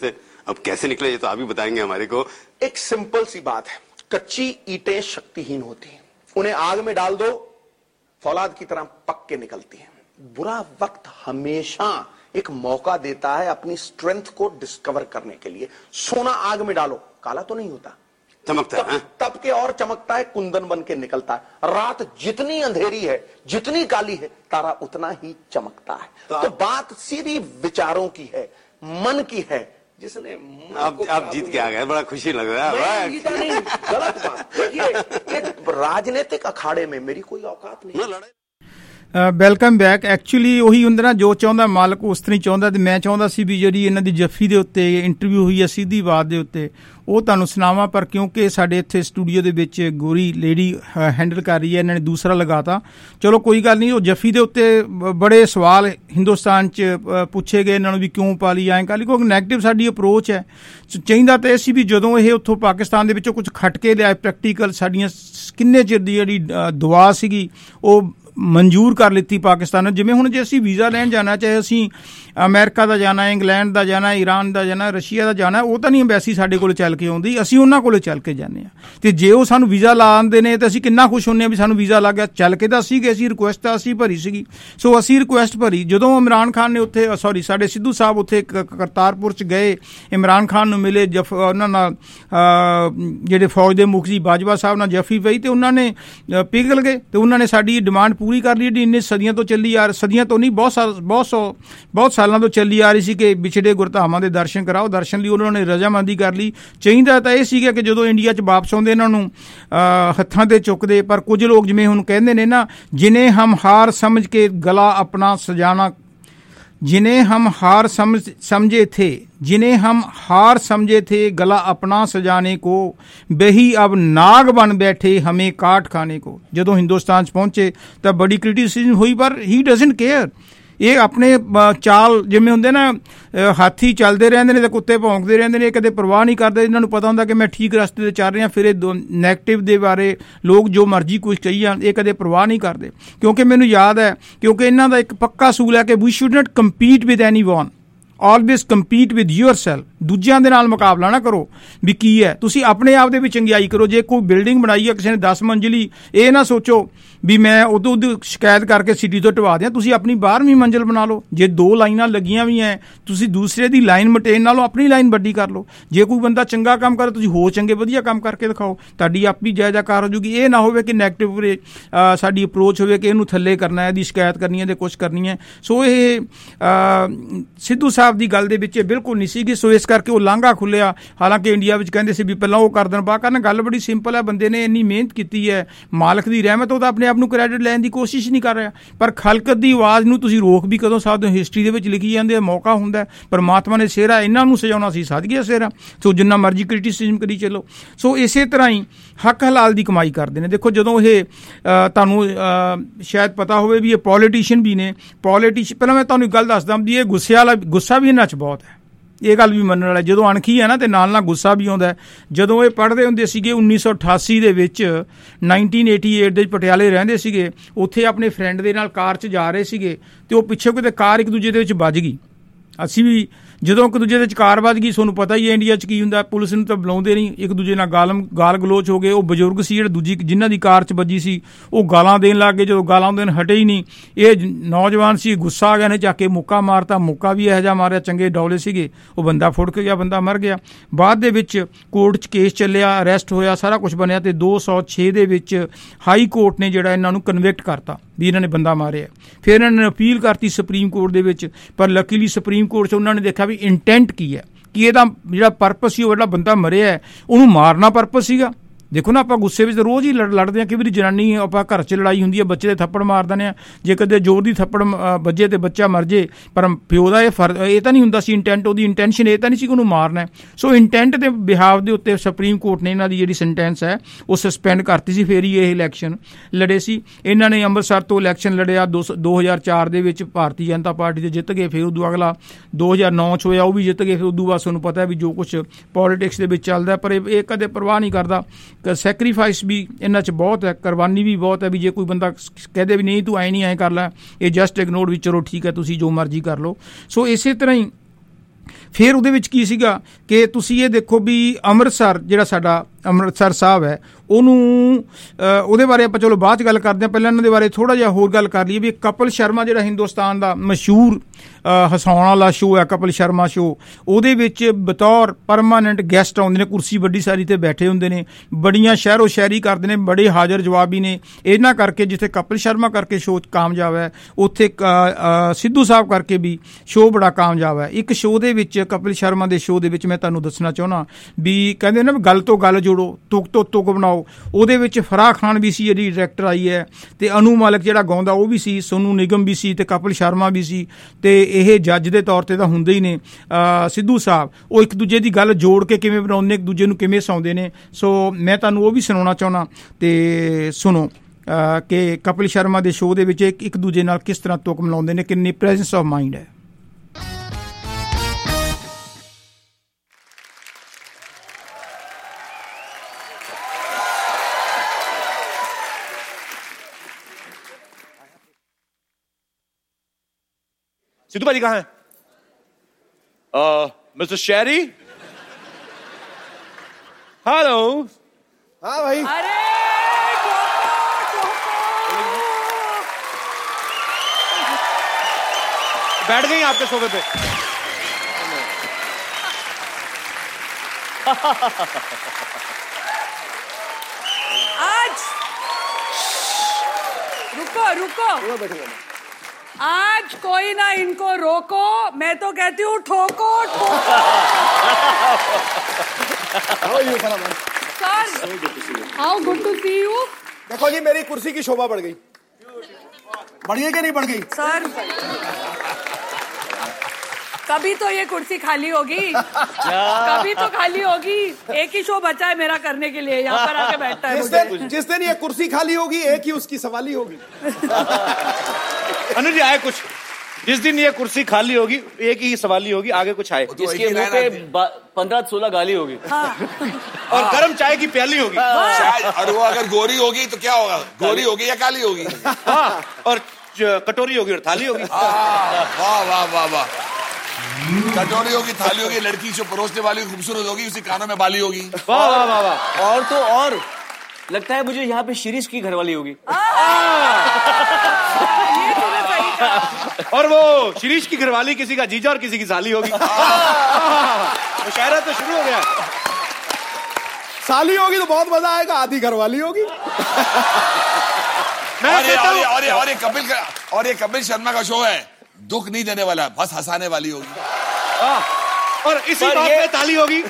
Speaker 9: अब कैसे निकले ये तो आप ही बताएंगे हमारे को।
Speaker 10: एक सिंपल सी बात है, कच्ची ईंटें शक्तिहीन होती हैं, उन्हें आग में डाल दो फौलाद की तरह पक के निकलती हैं। बुरा वक्त हमेशा एक मौका देता है अपनी स्ट्रेंथ को डिस्कवर करने के लिए। सोना आग में डालो काला तो नहीं होता,
Speaker 9: चमकता है,
Speaker 10: तब, तब के और चमकता है, कुंदन बन के निकलता है। रात जितनी अंधेरी है, जितनी काली है, तारा उतना ही चमकता है। तो, तो बात सीधी विचारों की है, मन की है, जिसने
Speaker 9: आप आप जीत के आ गए, बड़ा खुशी लग रहा है।
Speaker 10: जीता नहीं, गलत बात। देखिए राजनीतिक अखाड़े में मेरी कोई औकात नहीं।
Speaker 8: Welcome back. ਐਕਚੁਅਲੀ ਉਹੀ ਹੁੰਦਾ ਨਾ, ਜੋ ਚਾਹੁੰਦਾ ਮਾਲਕ ਉਸ ਤਰ੍ਹਾਂ ਹੀ ਚਾਹੁੰਦਾ, ਤੇ ਮੈਂ ਚਾਹੁੰਦਾ ਸੀ ਵੀ ਜਿਹੜੀ ਇਹਨਾਂ ਦੀ ਜੱਫੀ ਦੇ ਉੱਤੇ ਇੰਟਰਵਿਊ ਹੋਈ ਹੈ ਸਿੱਧੀ ਬਾਤ ਦੇ ਉੱਤੇ, ਉਹ ਤੁਹਾਨੂੰ ਸੁਣਾਵਾਂ, ਪਰ ਕਿਉਂਕਿ ਸਾਡੇ ਇੱਥੇ ਸਟੂਡੀਓ ਦੇ ਵਿੱਚ ਗੋਰੀ ਲੇਡੀ ਹੈਂਡਲ ਕਰ ਰਹੀ ਹੈ, ਇਹਨਾਂ ਨੇ ਦੂਸਰਾ ਲਗਾਤਾ। ਚਲੋ ਕੋਈ ਗੱਲ ਨਹੀਂ। ਉਹ ਜੱਫੀ ਦੇ ਉੱਤੇ ਬੜੇ ਸਵਾਲ ਹਿੰਦੁਸਤਾਨ 'ਚ ਪੁੱਛੇ ਗਏ ਇਹਨਾਂ ਨੂੰ ਵੀ ਕਿਉਂ ਪਾਲੀ ਐਂ ਕਾਲੀ, ਕਿਉਂਕਿ ਨੈਗੇਟਿਵ ਸਾਡੀ ਅਪਰੋਚ ਹੈ। ਚਾਹੀਦਾ ਤਾਂ ਇਹ ਸੀ ਵੀ ਜਦੋਂ ਇਹ ਉੱਥੋਂ ਪਾਕਿਸਤਾਨ ਦੇ ਵਿੱਚੋਂ ਕੁਝ ਖੱਟ ਕੇ ਲਿਆਏ ਪ੍ਰੈਕਟੀਕਲ, ਸਾਡੀਆਂ ਕਿੰਨੇ ਚਿਰ ਦੀ ਜਿਹੜੀ ਦੁਆ ਸੀਗੀ ਉਹ ਮਨਜ਼ੂਰ ਕਰ ਲਿੱਤੀ ਪਾਕਿਸਤਾਨ ਨੇ। ਜਿਵੇਂ ਹੁਣ ਜੇ ਅਸੀਂ ਵੀਜ਼ਾ ਲੈਣ ਜਾਣਾ, ਚਾਹੇ ਅਸੀਂ ਅਮਰੀਕਾ ਦਾ ਜਾਣਾ, ਇੰਗਲੈਂਡ ਦਾ ਜਾਣਾ, ਈਰਾਨ ਦਾ ਜਾਣਾ, ਰਸ਼ੀਆ ਦਾ ਜਾਣਾ, ਉਹ ਤਾਂ ਨਹੀਂ ਅੰਬੈਸੀ ਸਾਡੇ ਕੋਲ ਚੱਲ ਕੇ ਆਉਂਦੀ, ਅਸੀਂ ਉਹਨਾਂ ਕੋਲ ਚੱਲ ਕੇ ਜਾਂਦੇ ਹਾਂ। ਅਤੇ ਜੇ ਉਹ ਸਾਨੂੰ ਵੀਜ਼ਾ ਲਾ ਆਉਂਦੇ ਨੇ ਤਾਂ ਅਸੀਂ ਕਿੰਨਾ ਖੁਸ਼ ਹੁੰਦੇ ਹਾਂ ਵੀ ਸਾਨੂੰ ਵੀਜ਼ਾ ਲੱਗ ਗਿਆ। ਚੱਲ ਕੇ ਤਾਂ ਅਸੀਂ ਗਏ ਸੀ, ਰਿਕੁਐਸਟ ਤਾਂ ਅਸੀਂ ਭਰੀ ਸੀਗੀ। ਸੋ ਅਸੀਂ ਰਿਕੁਐਸਟ ਭਰੀ। ਜਦੋਂ ਇਮਰਾਨ ਖਾਨ ਨੇ ਉੱਥੇ ਸੌਰੀ ਸਾਡੇ ਸਿੱਧੂ ਸਾਹਿਬ ਉੱਥੇ ਕਰਤਾਰਪੁਰ 'ਚ ਗਏ, ਇਮਰਾਨ ਖਾਨ ਨੂੰ ਮਿਲੇ, ਜਫ ਉਹਨਾਂ ਨਾਲ ਜਿਹੜੇ ਫੌਜ ਦੇ ਮੁਖੀ ਬਾਜਵਾ ਸਾਹਿਬ ਨਾਲ ਜੱਫੀ ਪਈ, ਅਤੇ ਉਹਨਾਂ ਨੇ ਪਿਘਲ ਗਏ ਅਤੇ ਉਹਨਾਂ ਨੇ ਸਾਡੀ ਡਿਮਾਂਡ ਪੂਰੀ ਕਰ ਲਈ ਜਿਹੜੀ ਇੰਨੇ ਸਦੀਆਂ ਤੋਂ ਚੱਲੀ ਆ, ਸਦੀਆਂ ਤੋਂ ਨਹੀਂ ਬਹੁਤ ਸਾਲ ਬਹੁਤ ਸੌ ਬਹੁਤ ਸਾਲਾਂ ਤੋਂ ਚੱਲੀ ਆ ਰਹੀ ਸੀ ਕਿ ਵਿਛੜੇ ਗੁਰਧਾਮਾਂ ਦੇ ਦਰਸ਼ਨ ਕਰਾਓ। ਦਰਸ਼ਨ ਲਈ ਉਹਨਾਂ ਨੇ ਰਜ਼ਾਮੰਦੀ ਕਰ ਲਈ। ਚਾਹੀਦਾ ਤਾਂ ਇਹ ਸੀਗਾ ਕਿ ਜਦੋਂ ਇੰਡੀਆ 'ਚ ਵਾਪਸ ਆਉਂਦੇ ਇਹਨਾਂ ਨੂੰ ਹੱਥਾਂ 'ਤੇ ਚੁੱਕਦੇ, ਪਰ ਕੁਝ ਲੋਕ ਜਿਵੇਂ ਹੁਣ ਕਹਿੰਦੇ ਨੇ ਨਾ, ਜਿਨੇ ਹਮ ਹਾਰ ਸਮਝ ਕੇ ਗਲਾ ਆਪਣਾ ਸਜਾਣਾ, जिन्हें हम हार समझ समझे थे जिन्हें हम हार समझे थे गला अपना सजाने को, वही अब नाग बन बैठे हमें काट खाने को। जदों हिंदुस्तान पहुंचे तो बड़ी क्रिटिसिज्म हुई, पर ही डजंट केयर। ਇਹ ਆਪਣੇ ਚਾਲ ਜਿਵੇਂ ਹੁੰਦੇ ਨਾ, ਹਾਥੀ ਚੱਲਦੇ ਰਹਿੰਦੇ ਨੇ ਤੇ ਕੁੱਤੇ ਭੌਂਕਦੇ ਰਹਿੰਦੇ ਨੇ, ਇਹ ਕਦੇ ਪਰਵਾਹ ਨਹੀਂ ਕਰਦੇ। ਇਹਨਾਂ ਨੂੰ ਪਤਾ ਹੁੰਦਾ ਕਿ ਮੈਂ ਠੀਕ ਰਸਤੇ 'ਤੇ ਚੱਲ ਰਿਹਾ। ਫਿਰ ਇਹ ਦੋ ਨੈਗੇਟਿਵ ਦੇ ਬਾਰੇ ਲੋਕ ਜੋ ਮਰਜ਼ੀ ਕੁਝ ਕਹੀ ਜਾਣ, ਇਹ ਕਦੇ ਪਰਵਾਹ ਨਹੀਂ ਕਰਦੇ। ਕਿਉਂਕਿ ਮੈਨੂੰ ਯਾਦ ਹੈ, ਕਿਉਂਕਿ ਇਹਨਾਂ ਦਾ ਇੱਕ ਪੱਕਾ ਅਸੂਲ ਹੈ ਕਿ we should not compete with any one, always compete with yourself. ਦੂਜਿਆਂ ਦੇ ਨਾਲ ਮੁਕਾਬਲਾ ਨਾ ਕਰੋ ਵੀ ਕੀ ਹੈ, ਤੁਸੀਂ ਆਪਣੇ ਆਪ ਦੇ ਵਿੱਚ ਚੰਗਿਆਈ ਕਰੋ। ਜੇ ਕੋਈ ਬਿਲਡਿੰਗ ਬਣਾਈ ਹੈ ਕਿਸੇ ਨੇ ਦਸ ਮੰਜ਼ਿਲੀ, ਇਹ ਨਾ ਸੋਚੋ ਵੀ ਮੈਂ ਉਦੋਂ ਉਦੋਂ ਸ਼ਿਕਾਇਤ ਕਰਕੇ ਸਿਟੀ ਤੋਂ ਢਵਾ ਦਿਆਂ। ਤੁਸੀਂ ਆਪਣੀ ਬਾਰ੍ਹਵੀਂ ਮੰਜ਼ਿਲ ਬਣਾ ਲਓ। ਜੇ ਦੋ ਲਾਈਨਾਂ ਲੱਗੀਆਂ ਵੀ ਹੈ, ਤੁਸੀਂ ਦੂਸਰੇ ਦੀ ਲਾਈਨ ਮੇਨਟੇਨ ਨਾਲੋਂ ਆਪਣੀ ਲਾਈਨ ਵੱਡੀ ਕਰ ਲਓ। ਜੇ ਕੋਈ ਬੰਦਾ ਚੰਗਾ ਕੰਮ ਕਰੇ, ਤੁਸੀਂ ਹੋਰ ਚੰਗੇ ਵਧੀਆ ਕੰਮ ਕਰਕੇ ਦਿਖਾਓ, ਤੁਹਾਡੀ ਆਪਣੀ ਜੈ ਜੈਕਾਰ ਹੋ ਜੂਗੀ। ਇਹ ਨਾ ਹੋਵੇ ਕਿ ਨੈਗੇਟਿਵ ਸਾਡੀ ਅਪਰੋਚ ਹੋਵੇ ਕਿ ਇਹਨੂੰ ਥੱਲੇ ਕਰਨਾ ਹੈ, ਇਹਦੀ ਸ਼ਿਕਾਇਤ ਕਰਨੀ ਹੈ ਤੇ ਕੁਛ ਕਰਨੀ ਹੈ। ਸੋ ਇਹ ਸਿੱਧੂ ਸਾਹਿਬ ਦੀ ਗੱਲ ਦੇ ਵਿੱਚ ਬਿਲਕੁਲ ਨਹੀਂ ਸੀਗੀ। ਸੋ ਇਸ ਕਰਕੇ ਉਹ ਲਾਂਘਾ ਖੁੱਲਿਆ। ਹਾਲਾਂਕਿ ਇੰਡੀਆ ਵਿੱਚ ਕਹਿੰਦੇ ਸੀ ਵੀ ਪਹਿਲਾਂ ਉਹ ਕਰ ਦੇਣ, ਬਾਅਦ ਕਰਨ। ਗੱਲ ਬੜੀ ਸਿੰਪਲ ਹੈ, ਬੰਦੇ ਨੇ ਇੰਨੀ ਮਿਹਨਤ ਕੀਤੀ ਹੈ, ਮਾਲਕ ਦੀ ਰਹਿਮਤ, ਉਹ ਤਾਂ ਆਪਣੇ ਆਪ ਨੂੰ ਕ੍ਰੈਡਿਟ ਲੈਣ ਦੀ ਕੋਸ਼ਿਸ਼ ਨਹੀਂ ਕਰ ਰਿਹਾ। ਪਰ ਖਲਕਤ ਦੀ ਆਵਾਜ਼ ਨੂੰ ਤੁਸੀਂ ਰੋਕ ਵੀ ਕਦੋਂ ਸਕਦੇ ਹੋ? ਹਿਸਟਰੀ ਦੇ ਵਿੱਚ ਲਿਖੀ ਜਾਂਦੇ ਆ, ਮੌਕਾ ਹੁੰਦਾ। ਪਰਮਾਤਮਾ ਨੇ ਸਿਹਰਾ ਇਹਨਾਂ ਨੂੰ ਸਜਾਉਣਾ ਸੀ, ਸੱਜ ਗਿਆ ਸਿਹਰਾ। ਸੋ ਜਿੰਨਾ ਮਰਜ਼ੀ ਕ੍ਰਿਟਿਸਿਜ਼ਮ ਕਰੀ ਚੱਲੋ। ਸੋ ਇਸੇ ਤਰ੍ਹਾਂ ਹੀ ਹੱਕ ਹਲਾਲ ਦੀ ਕਮਾਈ ਕਰਦੇ ਨੇ। ਦੇਖੋ ਜਦੋਂ ਇਹ ਤੁਹਾਨੂੰ ਸ਼ਾਇਦ ਪਤਾ ਹੋਵੇ ਵੀ ਇਹ ਪੋਲੀਟੀਸ਼ੀਅਨ ਵੀ ਨੇ। ਪੋਲੀਟੀਸ਼ੀਅਨ ਪਹਿਲਾਂ ਮੈਂ ਤੁਹਾਨੂੰ ਇੱਕ ਗੱਲ ਦੱਸਦਾ ਵੀ ਇਹ ਗੁੱਸੇ ਵਾਲਾ ਗੁੱਸਾ ਵੀ ਇਹਨਾਂ 'ਚ ਬਹੁਤ ਹੈ। ਇਹ ਗੱਲ ਵੀ ਮੰਨਣ ਵਾਲਾ, ਜਦੋਂ ਅਣਖੀ ਹੈ ਨਾ ਤੇ ਨਾਲ ਨਾਲ ਗੁੱਸਾ ਵੀ ਆਉਂਦਾ। ਜਦੋਂ ਇਹ ਪੜ੍ਹਦੇ ਹੁੰਦੇ ਸੀਗੇ ਉੱਨੀ ਸੌ ਅਠਾਸੀ ਦੇ ਵਿੱਚ, ਨਾਈਨਟੀਨ ਏਟੀ ਏਟ ਦੇ ਪਟਿਆਲੇ ਰਹਿੰਦੇ ਸੀਗੇ, ਉੱਥੇ ਆਪਣੇ ਫਰੈਂਡ ਦੇ ਨਾਲ ਕਾਰ 'ਚ ਜਾ ਰਹੇ ਸੀਗੇ ਅਤੇ ਉਹ ਪਿੱਛੇ ਕਿਤੇ ਕਾਰ ਇੱਕ ਦੂਜੇ ਦੇ ਵਿੱਚ ਵੱਜ ਗਈ। ਅਸੀਂ ਵੀ ਜਦੋਂ ਇੱਕ ਦੂਜੇ ਦੇ ਵਿੱਚ ਕਾਰ ਵੱਜ ਗਈ, ਤੁਹਾਨੂੰ ਪਤਾ ਹੀ ਹੈ ਇੰਡੀਆ 'ਚ ਕੀ ਹੁੰਦਾ, ਪੁਲਿਸ ਨੂੰ ਤਾਂ ਬੁਲਾਉਂਦੇ ਨਹੀਂ, ਇੱਕ ਦੂਜੇ ਨਾਲ ਗਾਲ ਗਾਲ ਗਲੋਚ ਹੋ ਗਏ। ਉਹ ਬਜ਼ੁਰਗ ਸੀ ਜਿਹੜੇ ਦੂਜੀ ਜਿਨ੍ਹਾਂ ਦੀ ਕਾਰ 'ਚ ਵੱਜੀ ਸੀ, ਉਹ ਗਾਲਾਂ ਦੇਣ ਲੱਗ ਗਏ। ਜਦੋਂ ਗਾਲਾਂ ਦੇਣ ਹਟੇ ਹੀ ਨਹੀਂ, ਇਹ ਨੌਜਵਾਨ ਸੀ, ਗੁੱਸਾ ਆ ਗਿਆ, ਨੇ ਚੱਕ ਕੇ ਮੁੱਕਾ ਮਾਰਤਾ। ਮੁੱਕਾ ਵੀ ਇਹੋ ਜਿਹਾ ਮਾਰਿਆ, ਚੰਗੇ ਡੌਲੇ ਸੀਗੇ, ਉਹ ਬੰਦਾ ਫੁੜਕ ਗਿਆ, ਬੰਦਾ ਮਰ ਗਿਆ। ਬਾਅਦ ਦੇ ਵਿੱਚ ਕੋਰਟ 'ਚ ਕੇਸ ਚੱਲਿਆ, ਅਰੈਸਟ ਹੋਇਆ, ਸਾਰਾ ਕੁਛ ਬਣਿਆ ਅਤੇ ਦੋ ਸੌ ਛੇ ਦੇ ਵਿੱਚ ਹਾਈ ਕੋਰਟ ਨੇ ਜਿਹੜਾ ਇਹਨਾਂ ਨੂੰ ਕਨਵਿਕਟ ਕਰਤਾ ਵੀ ਇਹਨਾਂ ਨੇ ਬੰਦਾ ਮਾਰਿਆ। ਫਿਰ ਇਹਨਾਂ ਨੇ ਅਪੀਲ ਕਰਤੀ ਸੁਪਰੀਮ ਕੋਰਟ ਦੇ ਵਿੱਚ, ਪਰ ਲੱਕੀਲੀ ਸੁਪਰੀਮ ਕੋਰਟ 'ਚ ਉਹਨਾਂ ਨੇ ਦੇਖਿਆ ਵੀ ਇੰਟੈਂਟ ਕੀ ਹੈ, ਕਿ ਇਹਦਾ ਜਿਹੜਾ ਪਰਪਸ ਸੀ ਉਹ ਜਿਹੜਾ ਬੰਦਾ ਮਰਿਆ ਉਹਨੂੰ ਮਾਰਨਾ ਪਰਪਸ ਸੀਗਾ। ਦੇਖੋ ਨਾ, ਆਪਾਂ ਗੁੱਸੇ ਵਿੱਚ ਰੋਜ਼ ਹੀ ਲੜ ਲੜਦੇ ਹਾਂ। ਕਈ ਵਾਰੀ ਜਨਾਨੀ ਆਪਾਂ ਘਰ 'ਚ ਲੜਾਈ ਹੁੰਦੀ ਹੈ, ਬੱਚੇ ਦੇ ਥੱਪੜ ਮਾਰ ਦਿੰਦੇ ਹਾਂ। ਜੇ ਕਦੇ ਜ਼ੋਰ ਦੀ ਥੱਪੜ ਵੱਜੇ ਅਤੇ ਬੱਚਾ ਮਰ ਜੇ, ਪਰ ਪਿਓ ਦਾ ਇਹ ਫਰਜ਼ ਇਹ ਤਾਂ ਨਹੀਂ ਹੁੰਦਾ ਸੀ ਇੰਟੈਂਟ, ਉਹਦੀ ਇੰਟੈਂਸ਼ਨ ਇਹ ਤਾਂ ਨਹੀਂ ਸੀ ਕਿ ਉਹਨੂੰ ਮਾਰਨਾ। ਸੋ ਇੰਟੈਂਟ ਦੇ ਬਿਹਾਵ ਦੇ ਉੱਤੇ ਸੁਪਰੀਮ ਕੋਰਟ ਨੇ ਇਹਨਾਂ ਦੀ ਜਿਹੜੀ ਸੈਂਟੈਂਸ ਹੈ ਉਹ ਸਸਪੈਂਡ ਕਰਤੀ ਸੀ। ਫਿਰ ਹੀ ਇਹ ਇਲੈਕਸ਼ਨ ਲੜੇ ਸੀ ਇਹਨਾਂ ਨੇ। ਅੰਮ੍ਰਿਤਸਰ ਤੋਂ ਇਲੈਕਸ਼ਨ ਲੜਿਆ ਦੋ ਦੋ ਹਜ਼ਾਰ ਚਾਰ ਦੇ ਵਿੱਚ, ਭਾਰਤੀ ਜਨਤਾ ਪਾਰਟੀ ਦੇ ਜਿੱਤ ਗਏ। ਫਿਰ ਉਦੋਂ ਅਗਲਾ ਦੋ ਹਜ਼ਾਰ ਨੌ 'ਚ ਹੋਇਆ, ਉਹ ਵੀ ਜਿੱਤ ਗਏ। ਫਿਰ ਉਦੋਂ ਬਾਅਦ ਤੁਹਾਨੂੰ ਪਤਾ ਵੀ ਜੋ ਕੁਛ ਪੋਲੀਟਿਕਸ ਦੇ ਵਿੱਚ ਚੱਲਦਾ, ਪਰ ਇਹ ਕਦੇ ਪਰਵਾਹ ਨਹੀਂ ਕਰਦਾ। ਸੈਕਰੀਫਾਈਸ ਵੀ ਇਹਨਾਂ 'ਚ ਬਹੁਤ ਹੈ, ਕੁਰਬਾਨੀ ਵੀ ਬਹੁਤ ਹੈ। ਵੀ ਜੇ ਕੋਈ ਬੰਦਾ ਕਹਦੇ ਵੀ ਨਹੀਂ ਤੂੰ ਐਂ ਨਹੀਂ ਐਂ ਕਰ ਲੈ, ਇਹ ਜਸਟ ਇਗਨੋਰ ਵੀ ਚਲੋ ਠੀਕ ਹੈ ਤੁਸੀਂ ਜੋ ਮਰਜ਼ੀ ਕਰ ਲਓ। ਸੋ ਇਸੇ ਤਰ੍ਹਾਂ ਹੀ ਫਿਰ ਉਹਦੇ ਵਿੱਚ ਕੀ ਸੀਗਾ ਕਿ ਤੁਸੀਂ ਇਹ ਦੇਖੋ ਵੀ ਅੰਮ੍ਰਿਤਸਰ ਜਿਹੜਾ ਸਾਡਾ ਅੰਮ੍ਰਿਤਸਰ ਸਾਹਿਬ ਹੈ ਉਹਨੂੰ ਉਹਦੇ ਬਾਰੇ ਆਪਾਂ ਚਲੋ ਬਾਅਦ 'ਚ ਗੱਲ ਕਰਦੇ ਹਾਂ, ਪਹਿਲਾਂ ਇਹਨਾਂ ਦੇ ਬਾਰੇ ਥੋੜ੍ਹਾ ਜਿਹਾ ਹੋਰ ਗੱਲ ਕਰ ਲਈਏ ਵੀ ਕਪਿਲ ਸ਼ਰਮਾ ਜਿਹੜਾ ਹਿੰਦੁਸਤਾਨ ਦਾ ਮਸ਼ਹੂਰ ਹਸਾਉਣ ਵਾਲਾ ਸ਼ੋਅ ਹੈ ਕਪਿਲ ਸ਼ਰਮਾ ਸ਼ੋਅ, ਉਹਦੇ ਵਿੱਚ ਬਤੌਰ ਪਰਮਾਨੈਂਟ ਗੈਸਟ ਆਉਂਦੇ ਨੇ, ਕੁਰਸੀ ਵੱਡੀ ਸਾਰੀ 'ਤੇ ਬੈਠੇ ਹੁੰਦੇ ਨੇ, ਬੜੀਆਂ ਸ਼ਹਿਰੋ ਸ਼ਾਇਰੀ ਕਰਦੇ ਨੇ, ਬੜੇ ਹਾਜ਼ਰ ਜਵਾਬੀ ਨੇ। ਇਹਨਾਂ ਕਰਕੇ ਜਿੱਥੇ ਕਪਿਲ ਸ਼ਰਮਾ ਕਰਕੇ ਸ਼ੋਅ ਕਾਮਯਾਬ ਹੈ ਉੱਥੇ ਸਿੱਧੂ ਸਾਹਿਬ ਕਰਕੇ ਵੀ ਸ਼ੋਅ ਬੜਾ ਕਾਮਯਾਬ ਹੈ। ਇੱਕ ਸ਼ੋਅ ਦੇ ਵਿੱਚ ਕਪਿਲ ਸ਼ਰਮਾ ਦੇ ਸ਼ੋਅ ਦੇ ਵਿੱਚ ਮੈਂ ਤੁਹਾਨੂੰ ਦੱਸਣਾ ਚਾਹੁੰਦਾ ਵੀ ਕਹਿੰਦੇ ਨਾ ਗੱਲ ਤੋਂ ਗੱਲ ਜੋੜੋ, ਤੁਕ ਤੋਂ ਤੁਕ ਬਣਾਓ। ਉਹਦੇ ਵਿੱਚ ਫਰਾਹ ਖਾਨ ਵੀ ਸੀ ਜਿਹੜੀ ਡਾਇਰੈਕਟਰ ਆਈ ਹੈ, ਅਤੇ ਅਨੂ ਮਾਲਿਕ ਜਿਹੜਾ ਗਾਉਂਦਾ ਉਹ ਵੀ ਸੀ, ਸੋਨੂ ਨਿਗਮ ਵੀ ਸੀ, ਅਤੇ ਕਪਿਲ ਸ਼ਰਮਾ ਵੀ ਸੀ, ਅਤੇ ਇਹ ਜੱਜ ਦੇ ਤੌਰ 'ਤੇ ਤਾਂ ਹੁੰਦੇ ਹੀ ਨੇ ਸਿੱਧੂ ਸਾਹਿਬ। ਉਹ ਇੱਕ ਦੂਜੇ ਦੀ ਗੱਲ ਜੋੜ ਕੇ ਕਿਵੇਂ ਬਣਾਉਂਦੇ ਨੇ, ਇੱਕ ਦੂਜੇ ਨੂੰ ਕਿਵੇਂ ਹਸਾਉਂਦੇ ਨੇ। ਸੋ ਮੈਂ ਤੁਹਾਨੂੰ ਉਹ ਵੀ ਸੁਣਾਉਣਾ ਚਾਹੁੰਦਾ, ਅਤੇ ਸੁਣੋ ਕਿ ਕਪਿਲ ਸ਼ਰਮਾ ਦੇ ਸ਼ੋਅ ਦੇ ਵਿੱਚ ਇੱਕ ਇੱਕ ਦੂਜੇ ਨਾਲ ਕਿਸ ਤਰ੍ਹਾਂ ਤੁਕ ਮਿਲਾਉਂਦੇ ਨੇ, ਕਿੰਨੀ ਪ੍ਰੈਜ਼ੈਂਸ ਆਫ ਮਾਈਂਡ ਹੈ।
Speaker 11: सिद्धू भाजी कहाँ है? मिस्टर शेरी, हेलो। हाँ भाई। अरे बैठ गई आपके सोफे पे?
Speaker 12: आज रुको रुको, आज कोई ना इनको रोको, मैं तो कहती हूँ ठोको ठोको। Sir, how good to see you.
Speaker 13: देखो जी मेरी कुर्सी की शोभा बढ़ गई, बढ़ गई कि नहीं बढ़ गई?
Speaker 12: सर कभी तो ये कुर्सी खाली होगी, कभी तो खाली होगी। एक ही शो बचा है मेरा करने के लिए, यहाँ पर आके बैठता है।
Speaker 13: जिस दिन जिस दिन ये कुर्सी खाली होगी एक ही उसकी सवाली होगी।
Speaker 11: अनुज जी आए कुछ, जिस दिन ये कुर्सी खाली होगी एक ही सवाली होगी, आगे कुछ आए
Speaker 14: जिसके मुंह पे पंद्रह सोलह गाली होगी।
Speaker 12: हाँ।
Speaker 11: और गर्म चाय की प्याली होगी।
Speaker 15: और वो अगर गोरी होगी तो क्या होगा, गोरी होगी या काली होगी?
Speaker 11: हाँ, और कटोरी होगी और थाली होगी।
Speaker 15: वाह वाह वाह वाह। कटोरी होगी, थाली होगी, लड़की जो परोसने वाली खूबसूरत होगी, उसी कानों में बाली होगी।
Speaker 14: वाह वाह वाह वाह। और तो और लगता है मुझे यहाँ पे शिरीष की घरवाली होगी।
Speaker 12: ये तूने सही कहा।
Speaker 11: और वो शिरीष की घरवाली किसी का जीजा और किसी की साली होगी। मुशायरा तो शुरू हो गया।
Speaker 13: साली होगी तो बहुत मजा आएगा, आधी घरवाली होगी।
Speaker 15: मैं और, ये, और, ये, और, ये, और ये कपिल का और ये कपिल शर्मा का शो है, दुख नहीं देने वाला, बस हंसाने वाली होगी।
Speaker 11: और इसी बात पे ताली होगी।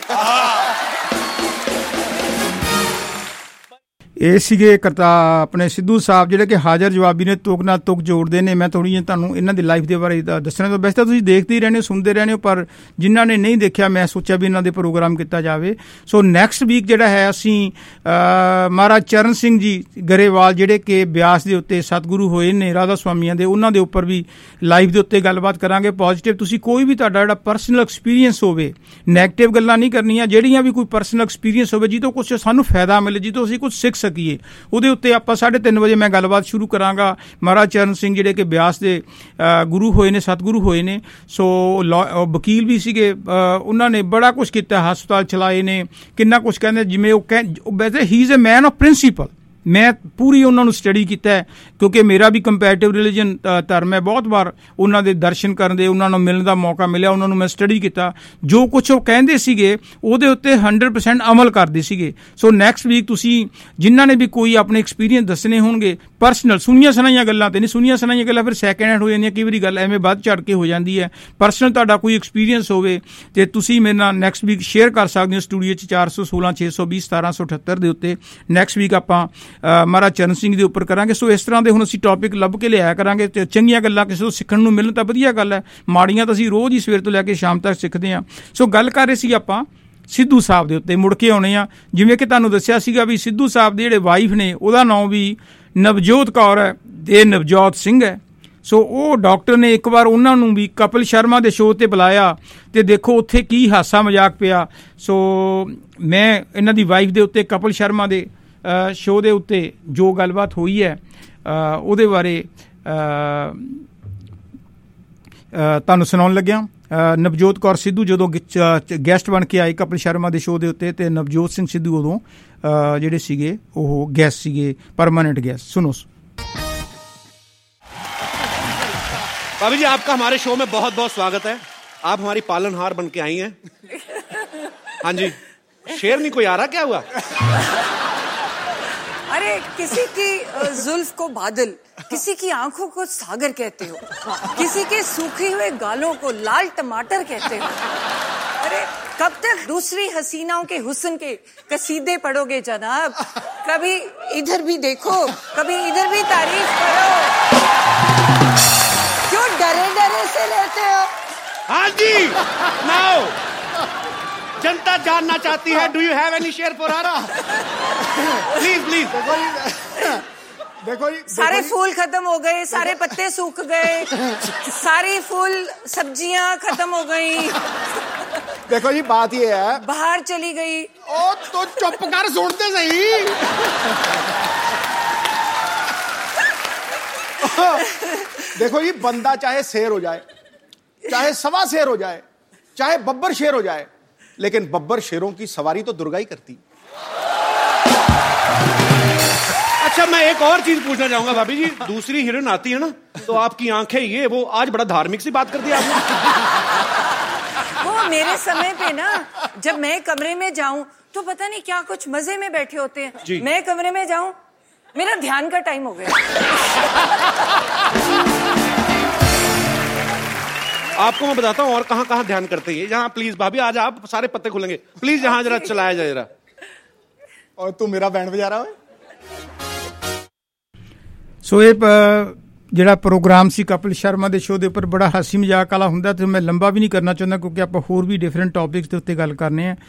Speaker 8: ਇਹ ਸੀਗੇ ਕਰਤਾ ਆਪਣੇ ਸਿੱਧੂ ਸਾਹਿਬ ਜਿਹੜੇ ਕਿ ਹਾਜ਼ਰ ਜਵਾਬੀ ਨੇ, ਤੁਕ ਨਾਲ ਤੁਕ ਜੋੜਦੇ ਨੇ। ਮੈਂ ਥੋੜ੍ਹੀ ਜਿਹੀ ਤੁਹਾਨੂੰ ਇਹਨਾਂ ਦੀ ਲਾਈਫ ਦੇ ਬਾਰੇ ਦੱਸਣਾ ਤੋਂ ਵੈਸੇ ਤਾਂ ਤੁਸੀਂ ਦੇਖਦੇ ਹੀ ਰਹਿੰਦੇ ਹੋ, ਸੁਣਦੇ ਰਹਿੰਦੇ ਹੋ, ਪਰ ਜਿਨ੍ਹਾਂ ਨੇ ਨਹੀਂ ਦੇਖਿਆ ਮੈਂ ਸੋਚਿਆ ਵੀ ਇਹਨਾਂ ਦੇ ਪ੍ਰੋਗਰਾਮ ਕੀਤਾ ਜਾਵੇ। ਸੋ ਨੈਕਸਟ ਵੀਕ ਜਿਹੜਾ ਹੈ ਅਸੀਂ ਮਹਾਰਾਜ ਚਰਨ ਸਿੰਘ ਜੀ ਗਰੇਵਾਲ ਜਿਹੜੇ ਕਿ ਬਿਆਸ ਦੇ ਉੱਤੇ ਸਤਿਗੁਰੂ ਹੋਏ ਨੇ ਰਾਧਾ ਸਵਾਮੀਆਂ ਦੇ, ਉਹਨਾਂ ਦੇ ਉੱਪਰ ਵੀ ਲਾਈਵ ਦੇ ਉੱਤੇ ਗੱਲਬਾਤ ਕਰਾਂਗੇ ਪੋਜ਼ੀਟਿਵ। ਤੁਸੀਂ ਕੋਈ ਵੀ ਤੁਹਾਡਾ ਜਿਹੜਾ ਪਰਸਨਲ ਐਕਸਪੀਰੀਅੰਸ ਹੋਵੇ, ਨੈਗੇਟਿਵ ਗੱਲਾਂ ਨਹੀਂ ਕਰਨੀਆਂ, ਜਿਹੜੀਆਂ ਵੀ ਕੋਈ ਪਰਸਨਲ ਐਕਸਪੀਰੀਅੰਸ ਹੋਵੇ ਜਿਹਤੋਂ ਕੁਛ ਸਾਨੂੰ ਫਾਇਦਾ ਮਿਲੇ, ਜਿਹਤੋਂ ਅਸੀਂ ਕੁਛ ਸਿੱਖ ਸਕੀਏ, ਉਹਦੇ ਉੱਤੇ ਆਪਾਂ ਸਾਢੇ ਤਿੰਨ ਵਜੇ ਮੈਂ ਗੱਲਬਾਤ ਸ਼ੁਰੂ ਕਰਾਂਗਾ। ਮਹਾਰਾਜ ਚਰਨ ਸਿੰਘ ਜਿਹੜੇ ਕਿ ਬਿਆਸ ਦੇ ਗੁਰੂ ਹੋਏ ਨੇ, ਸਤਿਗੁਰੂ ਹੋਏ ਨੇ। ਸੋ ਵਕੀਲ ਵੀ ਸੀਗੇ, ਉਹਨਾਂ ਨੇ ਬੜਾ ਕੁਛ ਕੀਤਾ, ਹਸਪਤਾਲ ਚਲਾਏ ਨੇ, ਕਿੰਨਾ ਕੁਛ ਕਹਿੰਦੇ। ਜਿਵੇਂ ਉਹ ਕਹਿ ਵੈਸੇ ਹੀ is a man of principle. ਮੈਂ ਪੂਰੀ ਉਹਨਾਂ ਨੂੰ ਸਟੱਡੀ ਕੀਤਾ ਹੈ ਕਿਉਂਕਿ ਮੇਰਾ ਵੀ ਕੰਪੈਰੇਟਿਵ ਰਿਲੀਜਨ ਧਰਮ ਹੈ। ਬਹੁਤ ਵਾਰ ਉਹਨਾਂ ਦੇ ਦਰਸ਼ਨ ਕਰਨ ਦੇ, ਉਹਨਾਂ ਨੂੰ ਮਿਲਣ ਦਾ ਮੌਕਾ ਮਿਲਿਆ, ਉਹਨਾਂ ਨੂੰ ਮੈਂ ਸਟੱਡੀ ਕੀਤਾ। ਜੋ ਕੁਛ ਉਹ ਕਹਿੰਦੇ ਸੀਗੇ ਉਹਦੇ ਉੱਤੇ ਹੰਡਰਡ ਪਰਸੈਂਟ ਅਮਲ ਕਰਦੇ ਸੀਗੇ। ਸੋ ਨੈਕਸਟ ਵੀਕ ਤੁਸੀਂ ਜਿਨ੍ਹਾਂ ਨੇ ਵੀ ਕੋਈ ਆਪਣੇ ਐਕਸਪੀਰੀਅੰਸ ਦੱਸਣੇ ਹੋਣਗੇ, ਪਰਸਨਲ ਸੁਣੀਆਂ ਸੁਣਾਈਆਂ ਗੱਲਾਂ ਤੇ ਨਹੀਂ, ਸੁਣੀਆਂ ਸੁਣਾਈਆਂ ਗੱਲਾਂ ਫਿਰ ਸੈਕਿੰਡ ਹੈਂਡ ਹੋ ਜਾਂਦੀਆਂ, ਕਈ ਵਾਰੀ ਗੱਲ ਐਵੇਂ ਵੱਧ ਚੜ੍ਹ ਕੇ ਹੋ ਜਾਂਦੀ ਹੈ। ਪਰਸਨਲ ਤੁਹਾਡਾ ਕੋਈ ਐਕਸਪੀਰੀਅੰਸ ਹੋਵੇ ਤੇ ਤੁਸੀਂ ਮੇਰੇ ਨਾਲ ਨੈਕਸਟ ਵੀਕ ਸ਼ੇਅਰ ਕਰ ਸਕਦੇ ਹੋ ਸਟੂਡੀਓ 'ਚ ਚਾਰ ਸੌ ਸੋਲਾਂ ਛੇ ਸੌ ਵੀਹ ਸਤਾਰਾਂ ਸੌ ਅਠੱਤਰ ਦੇ ਉੱਤੇ। ਨੈਕਸਟ ਵੀਕ ਆਪਾਂ ਮਹਾਰਾਜ ਚਰਨ ਸਿੰਘ ਦੇ ਉੱਪਰ ਕਰਾਂਗੇ। ਸੋ ਇਸ ਤਰ੍ਹਾਂ ਦੇ ਹੁਣ ਅਸੀਂ ਟੌਪਿਕ ਲੱਭ ਕੇ ਲਿਆਇਆ ਕਰਾਂਗੇ ਤੇ ਚੰਗੀਆਂ ਗੱਲਾਂ ਕਿਸੇ ਤੋਂ ਸਿੱਖਣ ਨੂੰ ਮਿਲਣ ਤਾਂ ਵਧੀਆ ਗੱਲ ਹੈ, ਮਾੜੀਆਂ ਤਾਂ ਅਸੀਂ ਰੋਜ਼ ਹੀ ਸਵੇਰ ਤੋਂ ਲੈ ਕੇ ਸ਼ਾਮ ਤੱਕ ਸਿੱਖਦੇ ਹਾਂ। ਸੋ ਗੱਲ ਕਰ ਰਹੇ ਸੀ ਆਪਾਂ ਸਿੱਧੂ ਸਾਹਿਬ ਦੇ ਉੱਤੇ, ਮੁੜ ਕੇ ਆਉਣੇ ਆ। ਜਿਵੇਂ ਕਿ ਤੁਹਾਨੂੰ ਦੱਸਿਆ ਸੀਗਾ ਵੀ ਸਿੱਧੂ ਸਾਹਿਬ ਦੇ ਜਿਹੜੇ ਵਾਈਫ ਨੇ ਉਹਦਾ ਨਾਂ ਵੀ ਨਵਜੋਤ ਕੌਰ ਹੈ ਤੇ ਨਵਜੋਤ ਸਿੰਘ ਹੈ। ਸੋ ਉਹ ਡਾਕਟਰ ਨੇ ਇੱਕ ਵਾਰ ਉਹਨਾਂ ਨੂੰ ਵੀ ਕਪਿਲ ਸ਼ਰਮਾ ਦੇ ਸ਼ੋਅ 'ਤੇ ਬੁਲਾਇਆ ਤੇ ਦੇਖੋ ਉੱਥੇ ਕੀ ਹਾਸਾ ਮਜ਼ਾਕ ਪਿਆ। ਸੋ ਮੈਂ ਇਹਨਾਂ ਦੀ ਵਾਈਫ ਦੇ ਉੱਤੇ ਕਪਿਲ ਸ਼ਰਮਾ ਦੇ ਸ਼ੋਅ ਦੇ ਉੱਤੇ ਜੋ ਗੱਲਬਾਤ ਹੋਈ ਹੈ ਉਹਦੇ ਬਾਰੇ ਤੁਹਾਨੂੰ ਸੁਣਾਉਣ ਲੱਗਿਆ। ਨਵਜੋਤ ਕੌਰ ਸਿੱਧੂ ਜਦੋਂ ਗੈਸਟ ਬਣ ਕੇ ਆਏ ਕਪਿਲ ਸ਼ਰਮਾ ਦੇ ਸ਼ੋਅ ਦੇ ਉੱਤੇ, ਤੇ ਨਵਜੋਤ ਸਿੰਘ ਸਿੱਧੂ ਉਦੋਂ ਜਿਹੜੇ ਸੀਗੇ ਉਹ ਗੈਸਟ ਸੀਗੇ, परमानेंट गैस्ट। सुनो
Speaker 11: भाभी जी, आपका हमारे शो में बहुत बहुत स्वागत है। आप हमारी पालनहार बन के आई हैं। हाँ जी, शेर नहीं कोई आ रहा, क्या हुआ?
Speaker 12: अरे किसी की जुल्फ को बादल, किसी की आंखों को सागर कहते हो, किसी के सूखे हुए गालों को लाल टमाटर कहते हो। अरे कब तक दूसरी हसीनाओं के हुस्न के कसीदे पढ़ोगे जनाब? कभी इधर भी देखो, कभी इधर भी तारीफ करो। क्यों डरे डरे से रहते हो?
Speaker 11: हाँ जी, नाउ जनता जानना चाहती है, do you have any share for her? Please please.
Speaker 13: देखो जी,
Speaker 12: सारे फूल खत्म हो गए, सारे पत्ते सूख गए, सारी फूल सब्जियां खत्म हो गई।
Speaker 13: देखो जी, बात ये है,
Speaker 12: बाहर चली गई।
Speaker 13: ओ तो चुप कर, सुनते सही। देखो जी, बंदा चाहे शेर हो जाए, चाहे सवा शेर हो जाए, चाहे बब्बर शेर हो जाए, लेकिन बब्बर शेरों की सवारी तो दुर्गा ही करती।
Speaker 11: अच्छा, मैं एक और चीज पूछना चाहूंगा भाभी जी, दूसरी हीरोइन आती है ना तो आपकी आंखें ये वो, आज बड़ा धार्मिक सी बात कर दी आपने।
Speaker 12: वो मेरे समय पे ना, जब मैं कमरे में जाऊं तो पता नहीं क्या कुछ मजे में बैठे होते हैं, मैं कमरे में जाऊं, मेरा ध्यान का टाइम हो गया।
Speaker 11: आपको मैं बताता हूँ और कहाँ कहाँ ध्यान करते हैं। जहाँ प्लीज भाभी, आज आप सारे पत्ते खुलेंगे, प्लीज यहाँ जरा चलाया जाए जरा।
Speaker 13: और तू मेरा बैंड बजा रहा है।
Speaker 8: ਸੋ ਇਹ ਜਿਹੜਾ ਪ੍ਰੋਗਰਾਮ ਸੀ ਕਪਿਲ ਸ਼ਰਮਾ ਦੇ ਸ਼ੋਅ ਦੇ ਉੱਪਰ ਬੜਾ ਹਾਸੀ ਮਜ਼ਾਕ ਵਾਲਾ ਹੁੰਦਾ, ਤੇ ਮੈਂ ਲੰਬਾ ਵੀ ਨਹੀਂ ਕਰਨਾ ਚਾਹੁੰਦਾ ਕਿਉਂਕਿ ਆਪਾਂ ਹੋਰ ਵੀ ਡਿਫਰੈਂਟ ਟੌਪਿਕਸ ਦੇ ਉੱਤੇ ਗੱਲ ਕਰਨੇ ਆ।